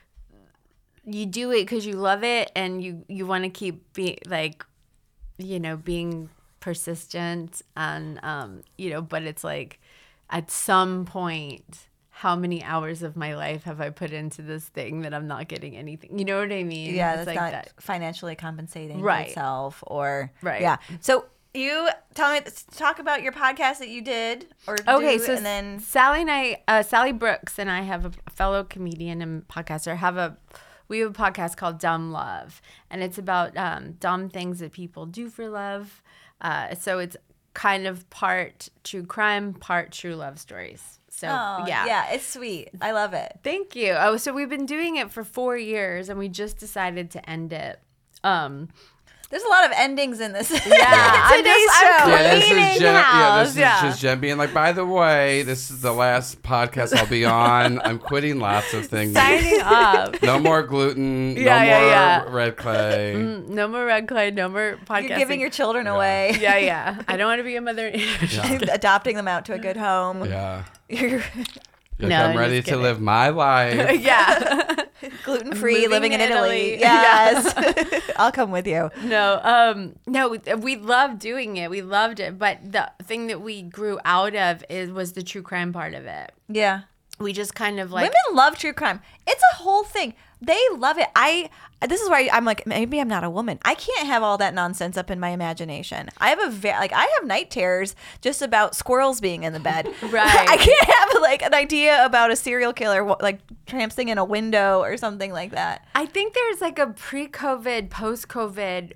you do it because you love it and you want to keep being like, being persistent and but it's like at some point how many hours of my life have I put into this thing that I'm not getting anything, you know what I mean? Yeah, it's that's like not financially compensating for Right. itself or Right. So you talk about your podcast that you did and then Sally and I Sally Brooks and I have a fellow comedian and podcaster we have a podcast called Dumb Love, and it's about dumb things that people do for love. So it's kind of part true crime, part true love stories. So yeah, it's sweet. I love it. Thank you. Oh, so we've been doing it for 4 years, and we just decided to end it. There's a lot of endings in this. Yeah, Today's show. This cleaning is Jen. house, This is just Jen being like, by the way, this is the last podcast I'll be on. I'm quitting lots of things. Signing up. No more gluten. Yeah, no more red clay. No more red clay. No more podcasting. You're giving your children away. Yeah. I don't want to be a mother. Adopting them out to a good home. Yeah. You're Like, No, I'm I'm ready just to kidding. live my life. Yeah. gluten-free, living in Italy. Italy. Yes. I'll come with you. No, we loved doing it. We loved it. But the thing that we grew out of was the true crime part of it. Yeah. We just kind of like Women love true crime. It's a whole thing. They love it. This is why I'm like, maybe I'm not a woman. I can't have all that nonsense up in my imagination. I have I have night terrors just about squirrels being in the bed. Right. I can't have like an idea about a serial killer like trampsing in a window or something like that. I think there's like a pre-COVID, post-COVID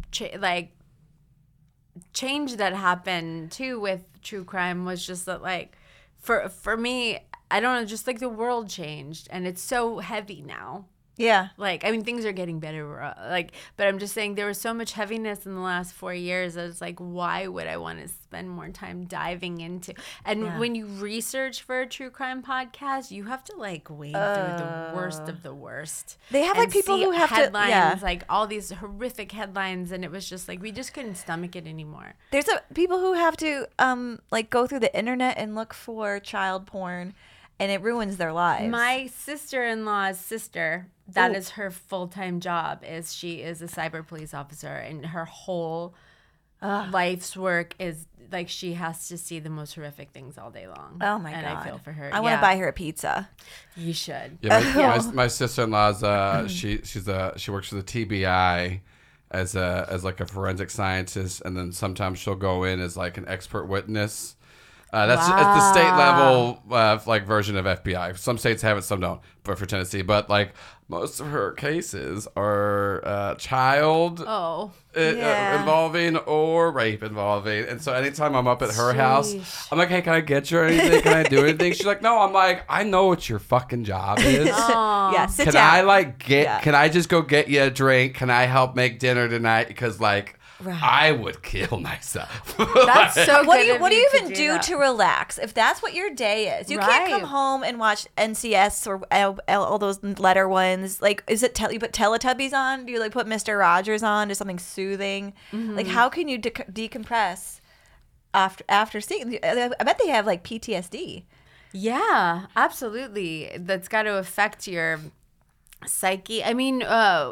change that happened too with true crime was just that like for me, I don't know, just like the world changed and it's so heavy now. Yeah. Like, I mean, things are getting better, but I'm just saying there was so much heaviness in the last 4 years. I was like, why would I want to spend more time diving into? And when you research for a true crime podcast, you have to like wade through the worst of the worst. They have like and people see who have headlines, to, like all these horrific headlines, and it was just like we just couldn't stomach it anymore. There's people who have to like go through the internet and look for child porn, and it ruins their lives. My sister-in-law's sister, that is her full-time job, she is a cyber police officer, and her whole life's work is like she has to see the most horrific things all day long. Oh my God. God. I feel for her. I want to buy her a pizza. You should. Yeah, my sister-in-law's she works for the TBI as like a forensic scientist, and then sometimes she'll go in as like an expert witness. That's it's the state level like version of FBI. Some states have it, some don't. But for Tennessee, but like most of her cases are child involving or rape involving. And so anytime I'm up at her house, I'm like, hey, can I get you anything? Can I do anything? She's like, no. I'm like, I know what your fucking job is. Yeah, sit Can down. I like Can I just go get you a drink? Can I help make dinner tonight? Because like. Right. I would kill myself. That's so good. What do you even do that? to relax if that's what your day is? You can't come home and watch NCS or all those letter ones. Like, is it you put Teletubbies on? Do you like put Mr. Rogers on? Do something soothing? Mm-hmm. Like, how can you decompress after seeing? I bet they have like PTSD. Yeah, absolutely. That's got to affect your psyche. I mean,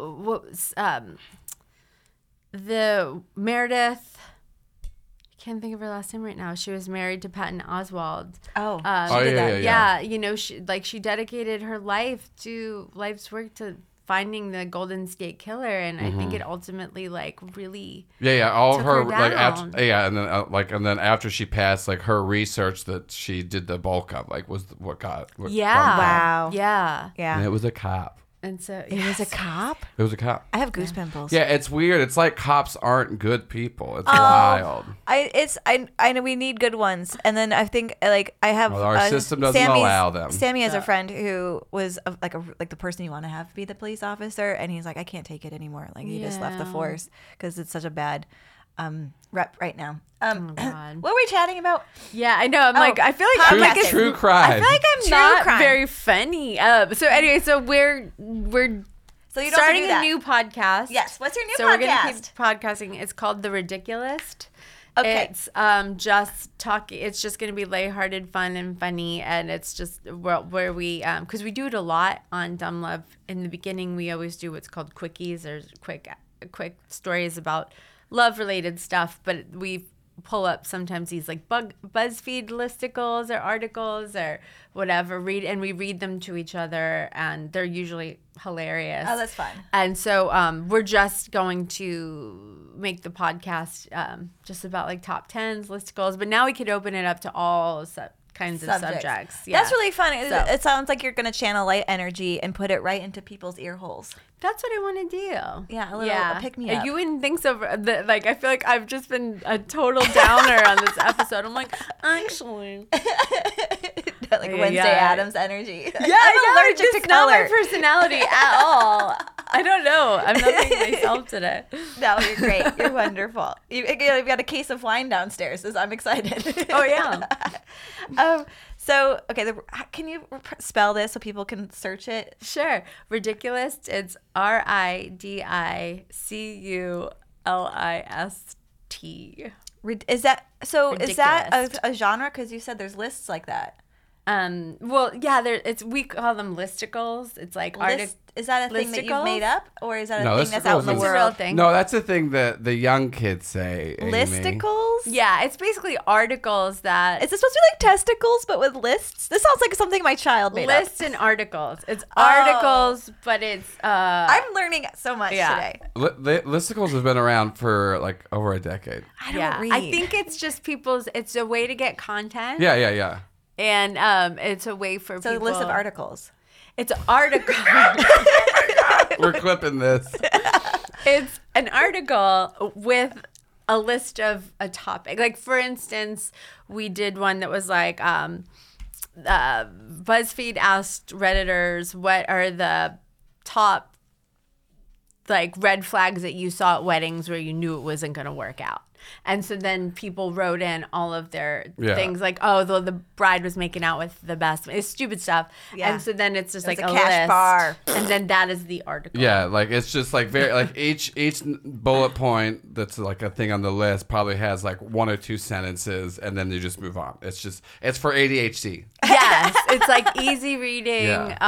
the Meredith, I can't think of her last name right now. She was married to Patton Oswalt. Oh, she did that. Yeah. You know, she dedicated her life's work to finding the Golden State Killer, and I think it ultimately like really all of her took like down. and then after she passed, like her research that she did the bulk of like was what wow. Yeah. and it was a cop. And so It was a cop? It was a cop. I have goose pimples. Yeah, it's weird. It's like cops aren't good people. It's wild. I know we need good ones, and then I think like I have our system doesn't allow them. Sammy has a friend who was like the person you want to have be the police officer, and he's like, I can't take it anymore. Like he just left the force because it's such a bad rep right now. God. What were we chatting about? Yeah, I know. I'm like, I feel like I'm like a True crime. I feel like I'm True not crime. very funny. So anyway, so we're So you don't starting have to do a new podcast. Yes. What's your new so podcast? we're gonna keep podcasting. It's called The Ridiculist. Okay. It's just talking. It's just gonna be lighthearted, fun, and funny, and it's just where we because we do it a lot on Dumb Love. In the beginning, we always do what's called quickies or quick stories about love related stuff, but we pull up sometimes these like BuzzFeed listicles or articles or whatever, we read them to each other, and they're usually hilarious. Oh, that's fun. And so we're just going to make the podcast just about like top 10s, listicles, but now we could open it up to all kinds of subjects. Yeah. That's really fun. So- It sounds like you're going to channel light energy and put it right into people's ear holes. That's what I want to do. Yeah, a little pick me up. You wouldn't think so. Like, I feel like I've just been a total downer on this episode. I'm like, actually. Like Wednesday Addams energy. Yeah, I'm allergic to it's not color. my personality at all. I don't know. I'm not being myself today. No, you're great. You're wonderful. You've got a case of wine downstairs. I'm excited. Oh, yeah. So, okay, can you spell this so people can search it? Sure. Ridiculous. It's RIDICULIST. Is that Ridiculous. a genre? Because you said there's lists like that. Well, yeah, we call them listicles. It's like Is that a thing that you've listicles? made up, or is that a No, thing that's out in the listicles It's is- a real world? thing. No, that's the thing that the young kids say. Amy. Listicles? Yeah, it's basically articles that Is this supposed to be like testicles, but with lists? This sounds like something my child made up. lists and articles. It's articles, but it's I'm learning so much today. Listicles has been around for like over a decade. I don't read. I think it's just it's a way to get content. Yeah. And it's a way for so. people. A list of articles. It's an article. We're clipping this. It's an article with a list of a topic. Like, for instance, we did one that was like BuzzFeed asked Redditors, what are the top like red flags that you saw at weddings where you knew it wasn't going to work out? And so then people wrote in all of their things like, oh, the bride was making out with the best. It's stupid stuff. Yeah. And so then it's just like a a cash list. bar. And then that is the article. Yeah, like it's just like very like each bullet point that's like a thing on the list probably has like one or two sentences, and then you just move on. It's for ADHD. Yes. It's like easy reading.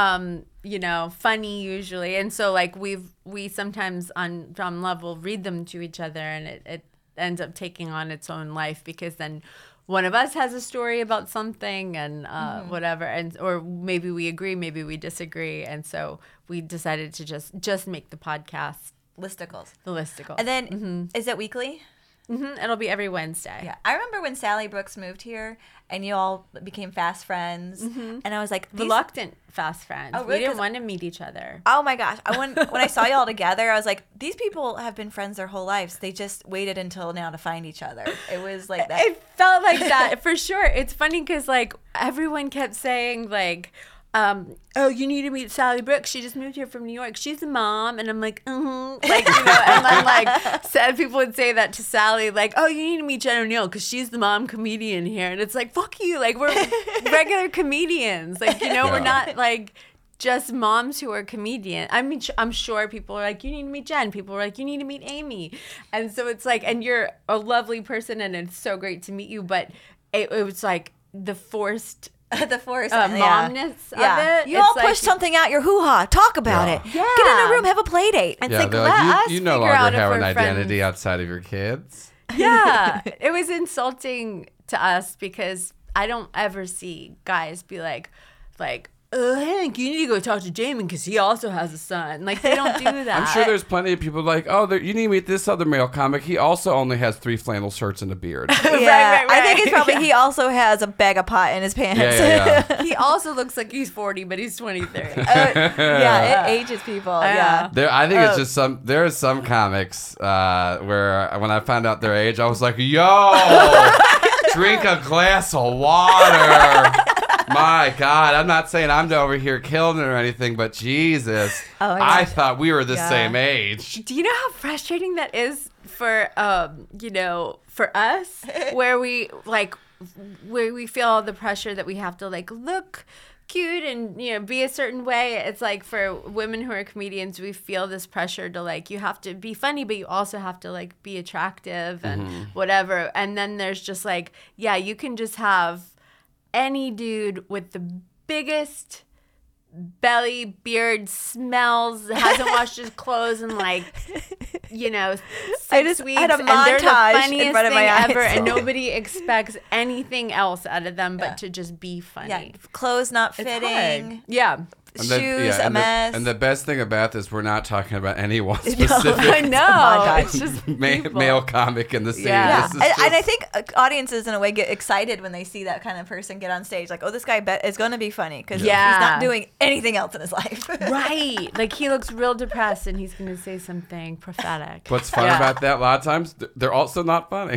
Yeah. Funny usually. And so like we sometimes on Dumb Love will read them to each other, and it ends up taking on its own life, because then one of us has a story about something and whatever, and or maybe we agree, maybe we disagree, and so we decided to just make the podcast Listicles. the listicle. And then, is it weekly? It'll be every Wednesday. Yeah. I remember when Sally Brooks moved here and you all became fast friends. And I was like, Reluctant fast friends. Oh, really? We didn't 'Cause- want to meet each other. oh my gosh. When I saw you all together, I was like, these people have been friends their whole lives. They just waited until now to find each other. It was like that. It felt like that for sure. It's funny because like everyone kept saying like, oh, you need to meet Sally Brooks. She just moved here from New York. She's a mom. And I'm like, like, and then like sad people would say that to Sally, like, oh, you need to meet Jen O'Neill because she's the mom comedian here. And it's like, fuck you. Like, we're regular comedians. Like, we're not like just moms who are comedians. I mean, I'm sure people are like, you need to meet Jen. People are like, you need to meet Amy. And so it's like, and you're a lovely person and it's so great to meet you. But it was like the forced momness of it. You all push something out your hoo-ha. Talk about it. Yeah. Get in a room, have a play date. It's Yeah, like, they're let like us you no figure out longer if have we're an identity friends. outside of your kids. Yeah. It was insulting to us because I don't ever see guys be like, Hank, you need to go talk to Jamin because he also has a son. Like, they don't do that. I'm sure there's plenty of people like, oh, you need to meet this other male comic. He also only has 3 flannel shirts and a beard. Yeah, right. I think it's probably he also has a bag of pot in his pants. Yeah. He also looks like he's 40, but he's 23. Yeah, it ages people. Yeah. I think it's just there are some comics where when I found out their age, I was like, yo, drink a glass of water. My God, I'm not saying I'm over here killing it or anything, but Jesus, Oh, yeah. I thought we were the same age. Do you know how frustrating that is for for us, where we feel the pressure that we have to like look cute and be a certain way. It's like for women who are comedians, we feel this pressure to like, you have to be funny, but you also have to like be attractive and whatever. And then there's just like, yeah, you can just have any dude with the biggest belly, beard, smells, hasn't washed his clothes in like 6 weeks, had a and they're the montage in funniest front of thing my eyes. ever, and nobody expects anything else out of them but to just be funny. Yeah, clothes not It's fitting. hard. Yeah. Shoes a mess. And the best thing about this, we're not talking about anyone specific I know. God. It's just male comic in the scene. Yeah. This is And I think audiences in a way get excited when they see that kind of person get on stage. Like, oh, this guy is going to be funny because he's not doing anything else in his life. right. Like he looks real depressed and he's going to say something prophetic. What's fun about that? A lot of times they're also not funny.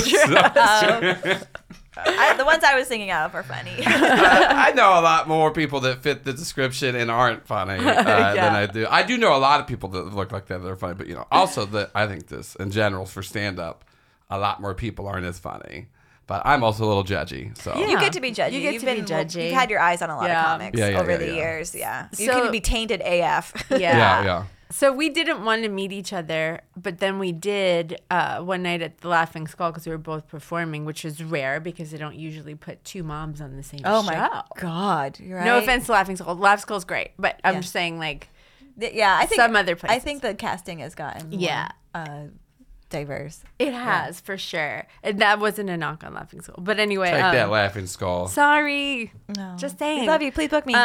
The ones I was thinking of are funny. I know a lot more people that fit the description and aren't funny than I do. I do know a lot of people that look like that are funny, but also that I think this in general for stand up, a lot more people aren't as funny. But I'm also a little judgy, so You get to be judgy. You've been judgy. You've had your eyes on a lot of comics over the years. Yeah, you So- can be tainted AF. yeah. So we didn't want to meet each other, but then we did one night at the Laughing Skull because we were both performing, which is rare because they don't usually put two moms on the same show. Oh my God, you're right. No offense to Laughing Skull. Laughing Skull's great, but I'm just saying like I think some other places. I think the casting has gotten more, diverse. It has for sure, and that wasn't a knock on Laughing Skull. But anyway, Take that Laughing Skull. Sorry, No, just saying. We love you. Please book me.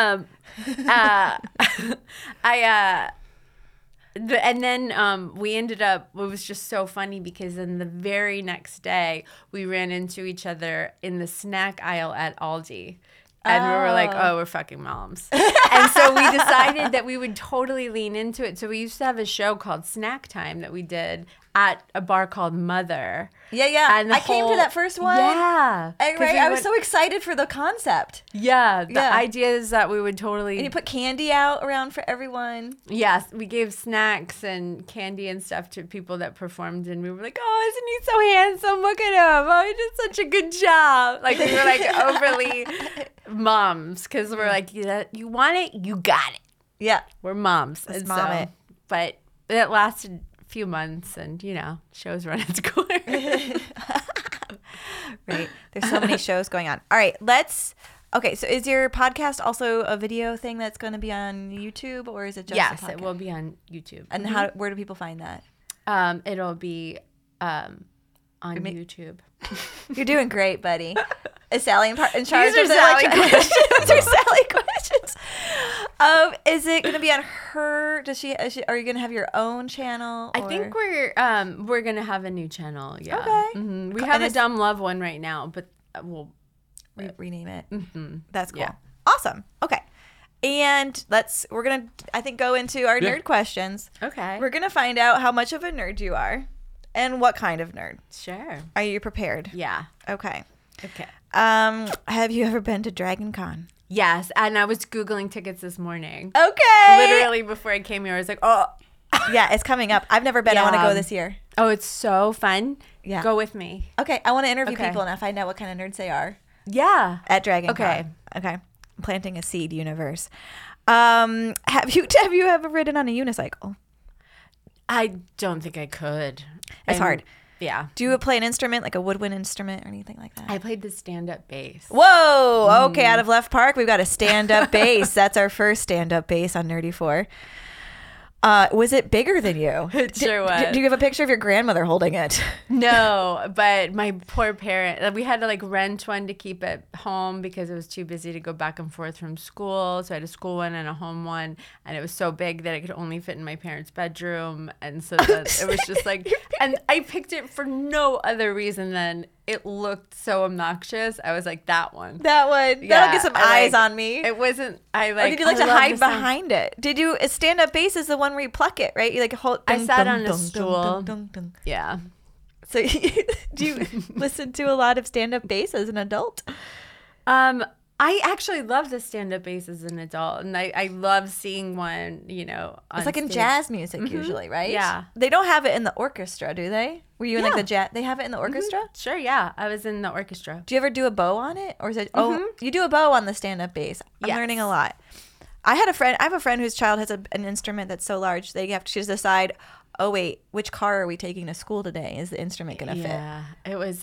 And then we ended up, it was just so funny because then the very next day we ran into each other in the snack aisle at Aldi. And we were like, oh, we're fucking moms. And so we decided that we would totally lean into it. So we used to have a show called Snack Time that we did at a bar called Mother. Yeah. And I came to that first one. Yeah. I was so excited for the concept. Yeah. The idea is that we would totally. And you put candy out around for everyone. Yes, we gave snacks and candy and stuff to people that performed, and we were like, "Oh, isn't he so handsome? Look at him! Oh, he did such a good job!" Like we were like overly moms because we're like, "You want it, you got it." Yeah, we're moms. Let's and mom it. But it lasted a few months, and shows run its course. Right. There's so many shows going on. All right, Okay, so is your podcast also a video thing that's going to be on YouTube, or is it just Yes, a podcast? it will be on YouTube. And where do people find that? It'll be on YouTube. You're doing great, buddy. Is Sally in charge These are of the Sally questions? These are Sally questions. Is it going to be on her? Are you going to have your own channel? I think we're gonna have a new channel. Yeah. Okay. Mm-hmm. We have a Dumb Love one right now, but we'll rename it. Mm-hmm. That's cool. Yeah. Awesome. Okay. And we're going to, I think, go into our nerd questions. Okay. We're going to find out how much of a nerd you are and what kind of nerd. Sure. Are you prepared? Yeah. Okay. Okay. Have you ever been to Dragon Con? Yes, and I was Googling tickets this morning. Okay. Literally before I came here, I was like, oh. Yeah, it's coming up. I've never been. I want to go this year. Oh, it's so fun. Yeah. Go with me. Okay. I want to interview people and I find out what kind of nerds they are Yeah. at Dragon Okay. Con. Okay. I'm planting a seed universe. Have you ever ridden on a unicycle? I don't think I could. It's hard. Yeah. Do you play an instrument, like a woodwind instrument or anything like that? I played the stand-up bass. Whoa. Okay, out of Left Park, we've got a stand-up bass. That's our first stand-up bass on Nerdy 4. Was it bigger than you? It sure was. Do you have a picture of your grandmother holding it? No, but my poor parent, we had to rent one to keep at home because it was too busy to go back and forth from school. So I had a school one and a home one, and it was so big that it could only fit in my parents' bedroom. And so it was just and I picked it for no other reason than it looked so obnoxious. I was like, that one. That one. Yeah, That'll get some eyes on me. It wasn't, Or did you like to hide behind it? Did you, a stand-up bass is the one where you pluck it, right? You hold. I sat on a stool. Yeah. So do you listen to a lot of stand-up bass as an adult? I actually love the stand-up bass as an adult, and I love seeing one, you know, on It's like in stage. jazz music usually, right? Yeah. They don't have it in the orchestra, do they? Were you in like Yeah. the jazz? They have it in the orchestra? Sure, yeah. I was in the orchestra. Do you ever do a bow on it, or is it? Oh, you do a bow on the stand-up bass. I'm Yes. learning a lot. I have a friend whose child has an instrument that's so large they have to just decide. Oh wait, which car are we taking to school today? Is the instrument gonna fit? Yeah, it was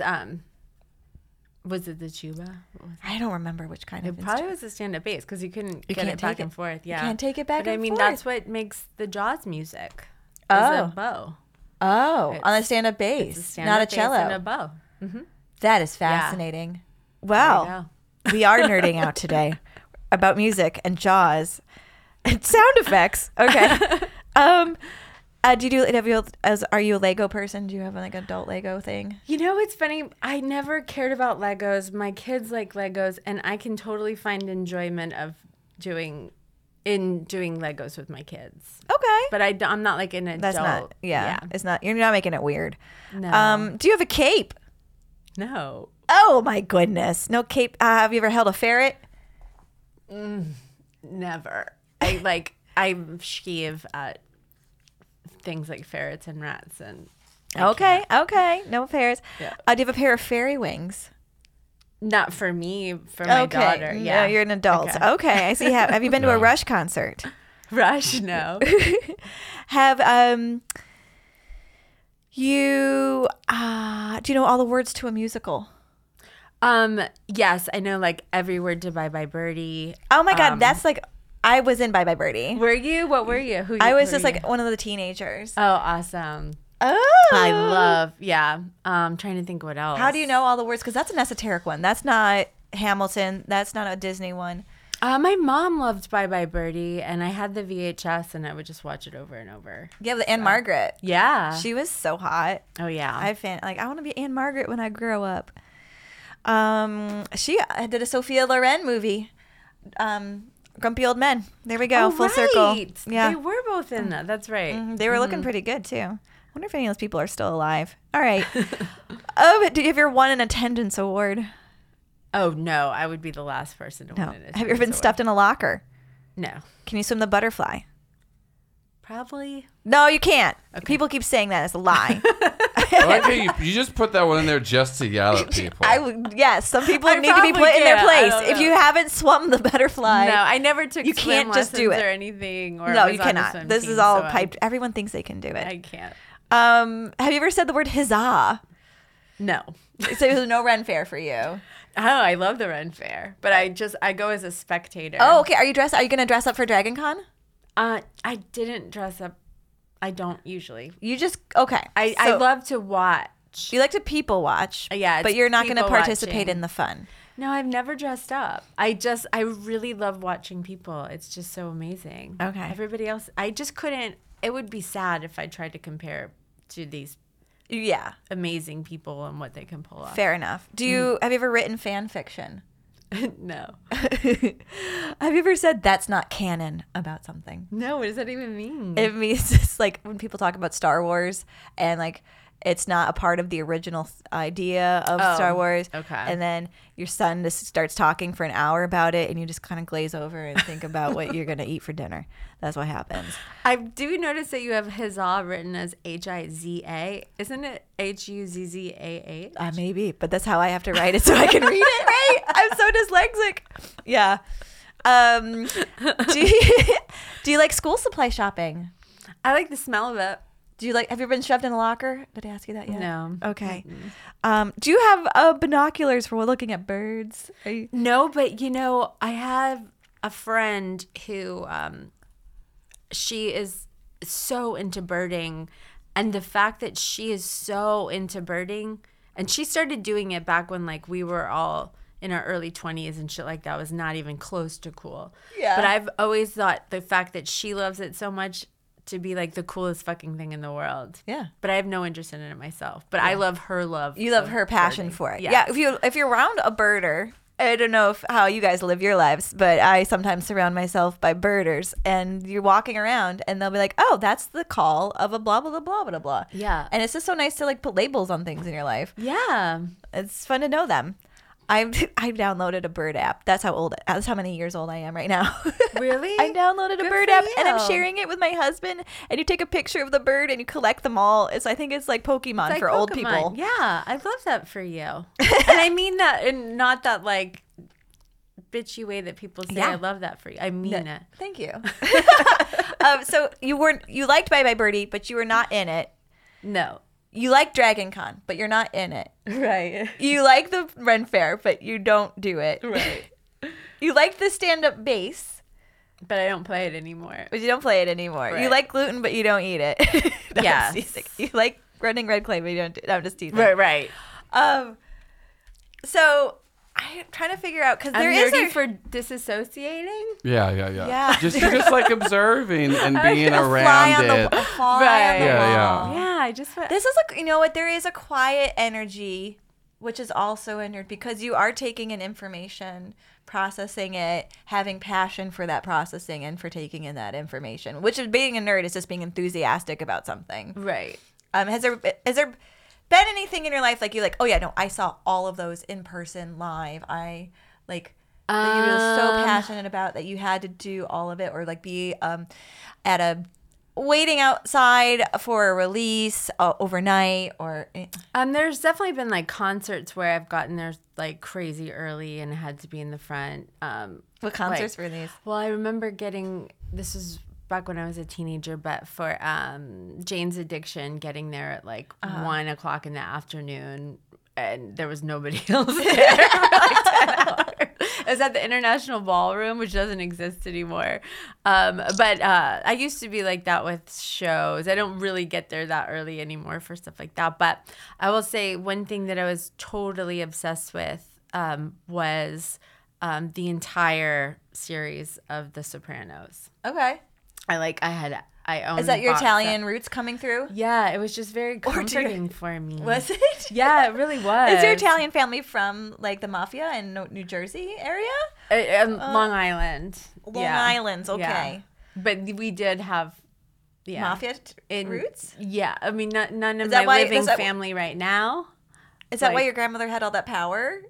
it the tuba? What was I don't remember which kind of it? Probably instrument. was a stand-up bass because you couldn't You get can't it back take and it. forth. Yeah, can't take it back but and I mean, forth. that's what makes the jazz music. Oh. Is a bow. Oh, on a stand-up It's bass, stand-up not a bass cello. and a bow. That is fascinating. There Wow, you we are nerding out today about music and Jaws and sound effects. Okay. Do you do? Are you a Lego person? Do you have like an adult Lego thing? You know, it's funny. I never cared about Legos. My kids like Legos, and I can totally find enjoyment of doing Legos with my kids. Okay. But I'm not like an adult. That's not. Yeah, it's not. You're not making it weird. No. Do you have a cape? No. Oh my goodness, no cape. Have you ever held a ferret? Never. I'm skeeve at things like ferrets and rats and. Okay. No ferrets. Yeah. Do you have a pair of fairy wings? Not for me, for my daughter. No, Yeah. you're an adult. Okay. Okay, I see. Have you been to a No. Rush concert? Rush, no. Have you do you know all the words to a musical? Yes, I know like every word to Bye Bye Birdie. Oh my god, that's like I was in Bye Bye Birdie. Were you? What were you? I was who just were like you? one of the teenagers. Oh, awesome. Oh, I love, yeah. Trying to think what else. How do you know all the words? Because that's an esoteric one. That's not Hamilton. That's not a Disney one. My mom loved Bye Bye Birdie, and I had the VHS, and I would just watch it over and over. Yeah, the Anne Margaret. Yeah. She was so hot. Oh yeah. I want to be Anne Margaret when I grow up. She did a Sophia Loren movie. Grumpy Old Men. There we go. Full circle. Yeah. They were both in that. That's right. They were looking pretty good too. I wonder if any of those people are still alive. All right. But do you ever won an attendance award? Oh no, I would be the last person to No. win it. Have you ever been stuffed in a locker? No. Can you swim the butterfly? Probably. No, you can't. People keep saying that as a lie. I like how you just put that one in there just to yell at people. Yes, some people I need to be probably put in their can't. I place. don't If know. you haven't swum the butterfly, No, I never took You swim can't just do lessons it. or anything. Or no, was you on a cannot. swim This team, is all so piped. Everyone thinks they can do it. I can't. Have you ever said the word huzzah? No. So there's no Ren Fair for you. Oh, I love the Ren Fair, but I go as a spectator. Oh, okay. Are you going to dress up for Dragon Con? I didn't dress up. I don't usually. You just okay. I So love to watch. You like to people watch. Yeah, but it's you're not going to people participate watching. in the fun. No, I've never dressed up. I really love watching people. It's just so amazing. Okay. Everybody else, I just couldn't. It would be sad if I tried to compare to these Yeah, amazing people and what they can pull off. fair enough. Have you ever written fan fiction? No. Have you ever said that's not canon about something? No, what does that even mean? It means it's like when people talk about Star Wars and like it's not a part of the original idea of Star Wars. okay. And then your son just starts talking for an hour about it and you just kind of glaze over and think about what you're going to eat for dinner. That's what happens. I do notice that you have Hiza written as Hiza. Isn't it Huzzah? Maybe, but that's how I have to write it so I can read it, right? I'm so dyslexic. Yeah. Do you like school supply shopping? I like the smell of it. Have you been shoved in a locker? Did I ask you that yet? No. Okay. Do you have binoculars for looking at birds? No, but I have a friend who she is so into birding, and the fact that she is so into birding, and she started doing it back when like we were all in our early 20s and shit like that was not even close to cool. Yeah. But I've always thought the fact that she loves it so much to be like the coolest fucking thing in the world. Yeah. But I have no interest in it myself. But I love her love. You love of her passion birding. for it. Yeah. Yeah. If you're around a birder, I don't know how you guys live your lives, but I sometimes surround myself by birders, and you're walking around, and they'll be like, "Oh, that's the call of a blah blah blah blah blah blah." Yeah. And it's just so nice to like put labels on things in your life. Yeah. It's fun to know them. I downloaded a bird app. That's how many years old I am right now. Really? I downloaded a Good bird for app and I'm you. sharing it with my husband. And you take a picture of the bird and you collect them all. I think it's like Pokemon Like for old Pokemon. people. Yeah, I love that for you. And I mean that in not that like bitchy way that people say. Yeah. I love that for you. I mean it. Thank you. So you liked Bye Bye Birdie, but you were not in it. No. You like Dragon Con, but you're not in it. Right. You like the Ren Fair, but you don't do it. Right. You like the stand-up bass, But I don't play it anymore. but you don't play it anymore. You Right. like gluten, but you don't eat it. No, I'm Yes. teasing. You like running red clay, but you don't. I'm just teasing. Right. So I'm trying to figure out because I'm there is nerdy a for disassociating. Yeah. Yeah. Just like observing and being a fly around on it. the fly Right. on the Yeah, wall. Yeah, I just This is you know what? There is a quiet energy, which is also a nerd because you are taking in information, processing it, having passion for that processing and for taking in that information. Which is being a nerd is just being enthusiastic about something. right. Has there been anything in your life like oh yeah, no, I saw all of those in person live. I like that you were so passionate about that you had to do all of it or like be at a waiting outside for a release overnight or There's definitely been like concerts where I've gotten there like crazy early and had to be in the front. what concerts were these? Well, I remember this was back when I was a teenager, but for Jane's Addiction, getting there at like 1 o'clock in the afternoon, and there was nobody else there for like 10 hours. It was at the International Ballroom, which doesn't exist anymore. But I used to be like that with shows. I don't really get there that early anymore for stuff like that. But I will say one thing that I was totally obsessed with was the entire series of The Sopranos. Okay. I owned Is that your box Italian set. roots coming through? Yeah, it was just very Or do you- comforting for me. Was it? Yeah, it really was. Is your Italian family from like the mafia in New Jersey area? Long Island. Long Yeah. Island's okay. Yeah. But we did have Mafia roots? Yeah, I mean, none of Is that my why- living is that- family right now. Is that why Like- your grandmother had all that power?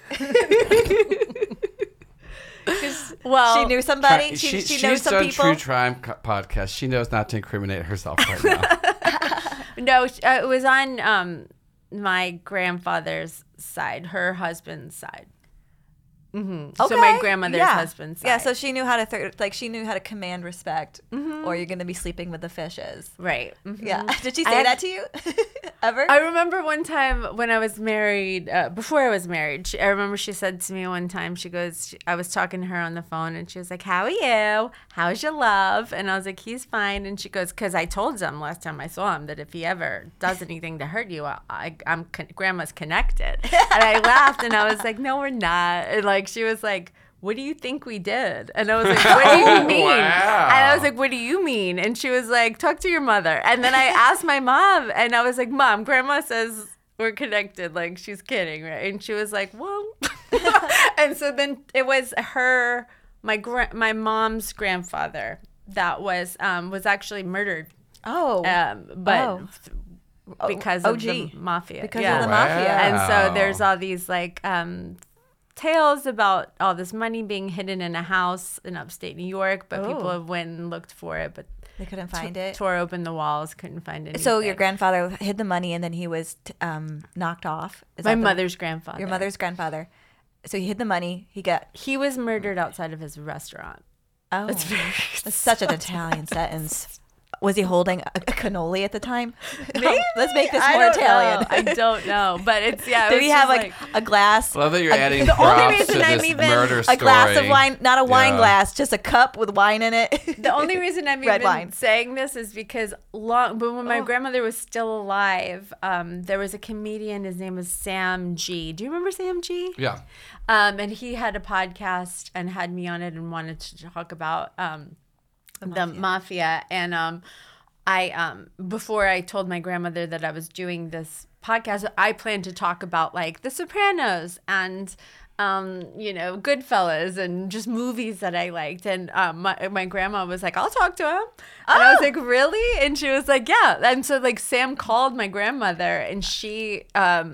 Well, She knew somebody. She knows She's some done people. True Crime podcast. She knows not to incriminate herself right now. No, it was on my grandfather's side, her husband's side. Mm-hmm. So my grandmother's husband's side. Yeah, so she knew how to she knew how to command respect, or you're going to be sleeping with the fishes. Right. Mhm. Yeah. Did she say that to you ever? I remember one time when I was married, before I was married, I remember she said to me one time, she goes, I was talking to her on the phone and she was like, how are you? How's your love? And I was like, he's fine. And she goes, because I told him last time I saw him that if he ever does anything to hurt you, Grandma's connected. And I laughed and I was like, no, we're not. And like, she was like, what do you think we did? And I was like, what do you mean? Wow. And I was like, what do you mean? And she was like, talk to your mother. And then I asked my mom, and I was like, Mom, Grandma says we're connected. Like, she's kidding, right? And she was like, well. And so then it was my mom's grandfather that was actually murdered. Because of the mafia. Because of the mafia. And so there's all these like tales about all this money being hidden in a house in upstate New York, but people have went and looked for it, but they couldn't find it. Tore open the walls, couldn't find anything. So your grandfather hid the money and then he was knocked off. Is my that mother's grandfather. Your mother's grandfather. So he hid the money. He was murdered outside of his restaurant. Oh, that's such an Italian sentence. Was he holding a cannoli at the time? Maybe? Let's make this more Italian. I don't know, but it's Did he have like a glass? I love that you're adding the only props reason to I'm this even murder story. a glass of wine, not a wine Yeah. glass, just a cup with wine in it. The only reason I'm Red even wine. saying this is because but when my grandmother was still alive, there was a comedian. His name was Sam G. Do you remember Sam G? Yeah. And he had a podcast and had me on it and wanted to talk about the mafia. And before I told my grandmother that I was doing this podcast, I planned to talk about like The Sopranos and Goodfellas and just movies that I liked. And my grandma was like, I'll talk to him. And I was like, really? And she was like, yeah. And so like Sam called my grandmother and she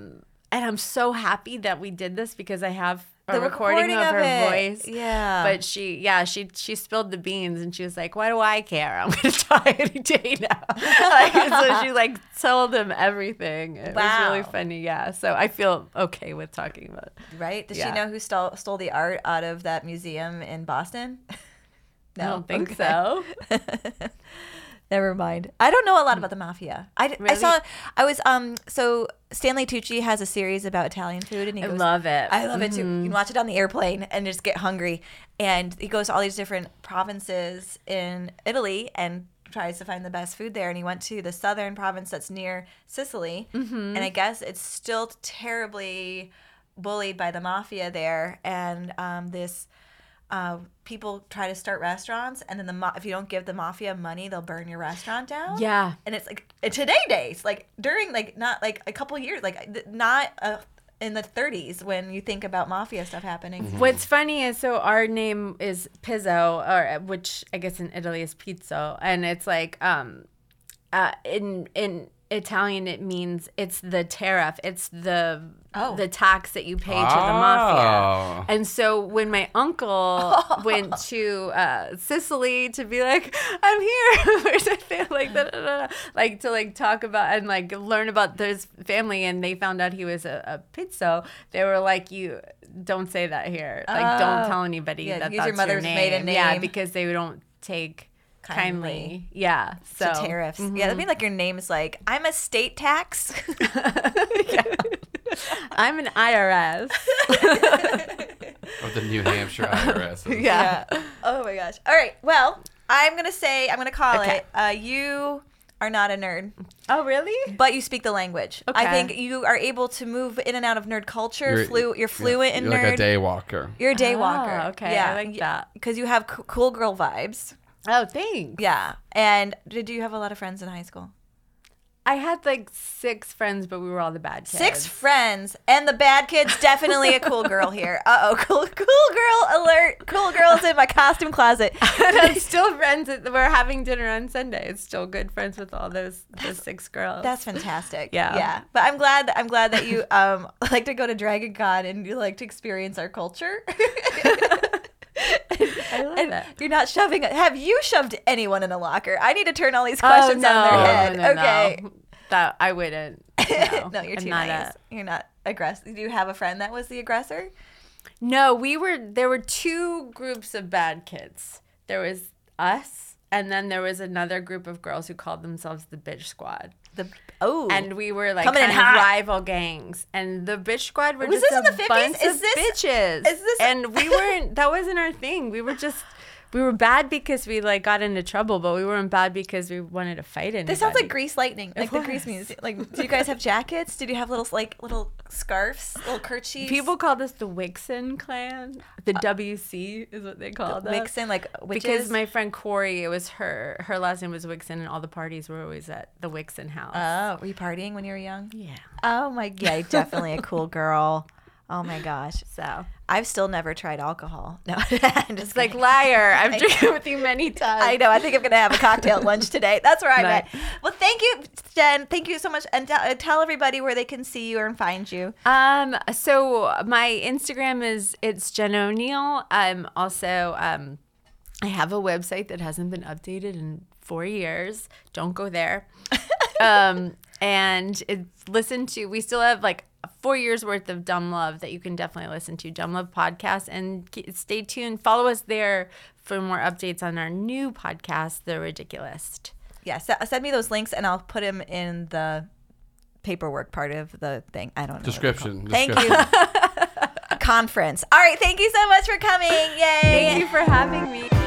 and I'm so happy that we did this because I have a The recording of her it. voice. Yeah. But she spilled the beans and she was like, why do I care? I'm going to die any day now. So she like told him everything. It was really funny. Yeah. So I feel okay with talking about it. Right? Does she know who stole the art out of that museum in Boston? No. I don't think so. Never mind. I don't know a lot about the mafia. I was so Stanley Tucci has a series about Italian food, and he goes, love it. I love it too. You can watch it on the airplane and just get hungry. And he goes to all these different provinces in Italy and tries to find the best food there. And he went to the southern province that's near Sicily, and I guess it's still terribly bullied by the mafia there. And people try to start restaurants, and then if you don't give the mafia money, they'll burn your restaurant down. Yeah. And it's like today days, like during like not like a couple years, like not in the 30s when you think about mafia stuff happening. What's funny is our name is Pizzo, or which I guess in Italy is pizzo, and it's like in Italian it means it's the tariff, it's the tax that you pay to the mafia. And so when my uncle went to Sicily to be like, I'm here, where's my family, like to like talk about and like learn about this family, and they found out he was a pizzo, they were like, you don't say that here, like don't tell anybody that use that's your mother's name. maiden name. Yeah, because they don't take kindly. Yeah. So to tariffs. Yeah, that'd be like your name is like, I'm a state tax. I'm an IRS. Or the New Hampshire IRS. Yeah. Oh my gosh. All right. Well, I'm going to call it. You are not a nerd. Oh, really? But you speak the language. Okay. I think you are able to move in and out of nerd culture. You're fluent in you're nerd. like a day walker. You're a day walker. Okay. Yeah. I like that. Because you have cool girl vibes. Oh, thanks. Yeah. And did you have a lot of friends in high school? I had like 6 friends, but we were all the bad kids. 6 friends, and the bad kid's definitely a cool girl here. Cool girl alert. Cool girl's in my costume closet. I'm still friends. We're having dinner on Sunday. It's still good friends with all those 6 girls. That's fantastic. Yeah. Yeah. But I'm glad that you like to go to Dragon Con and you like to experience our culture. I love it. You're not shoving. Have you shoved anyone in a locker? I need to turn all these questions on their head. No, okay. No. That I wouldn't. No, you're too nice. You're not aggressive. Do you have a friend that was the aggressor? No, there were 2 groups of bad kids. There was us, and then there was another group of girls who called themselves the Bitch Squad. And we were like kind of rival gangs. And the Bitch Squad were just a bunch of bitches. And we weren't, that wasn't our thing. We were bad because we like got into trouble, but we weren't bad because we wanted to fight anybody. This sounds like Grease Lightning, like the Grease music. Like, do you guys have jackets? Did you have little scarves, little kerchiefs? People called us the Wixen clan. The WC is what they called us. Wixen, like witches? Because my friend Corey, it was her last name was Wixen, and all the parties were always at the Wixen house. Oh, were you partying when you were young? Yeah. Oh my, yeah, definitely a cool girl. Oh my gosh. So I've still never tried alcohol. No, I'm just like liar. I've drinking with you many times. I know. I think I'm gonna have a cocktail at lunch today. That's where I'm at. Well, thank you, Jen. Thank you so much, and tell everybody where they can see you or find you. So my Instagram it's Jen O'Neill. Also I have a website that hasn't been updated in 4 years. Don't go there. And we still have like 4 years worth of Dumb Love that you can definitely listen to. Dumb Love podcast, and stay tuned. Follow us there for more updates on our new podcast, The Ridiculous. Yeah, send me those links and I'll put them in the paperwork part of the thing. I don't know. Description. Thank you. Conference. All right. Thank you so much for coming. Yay. Thank you for having me.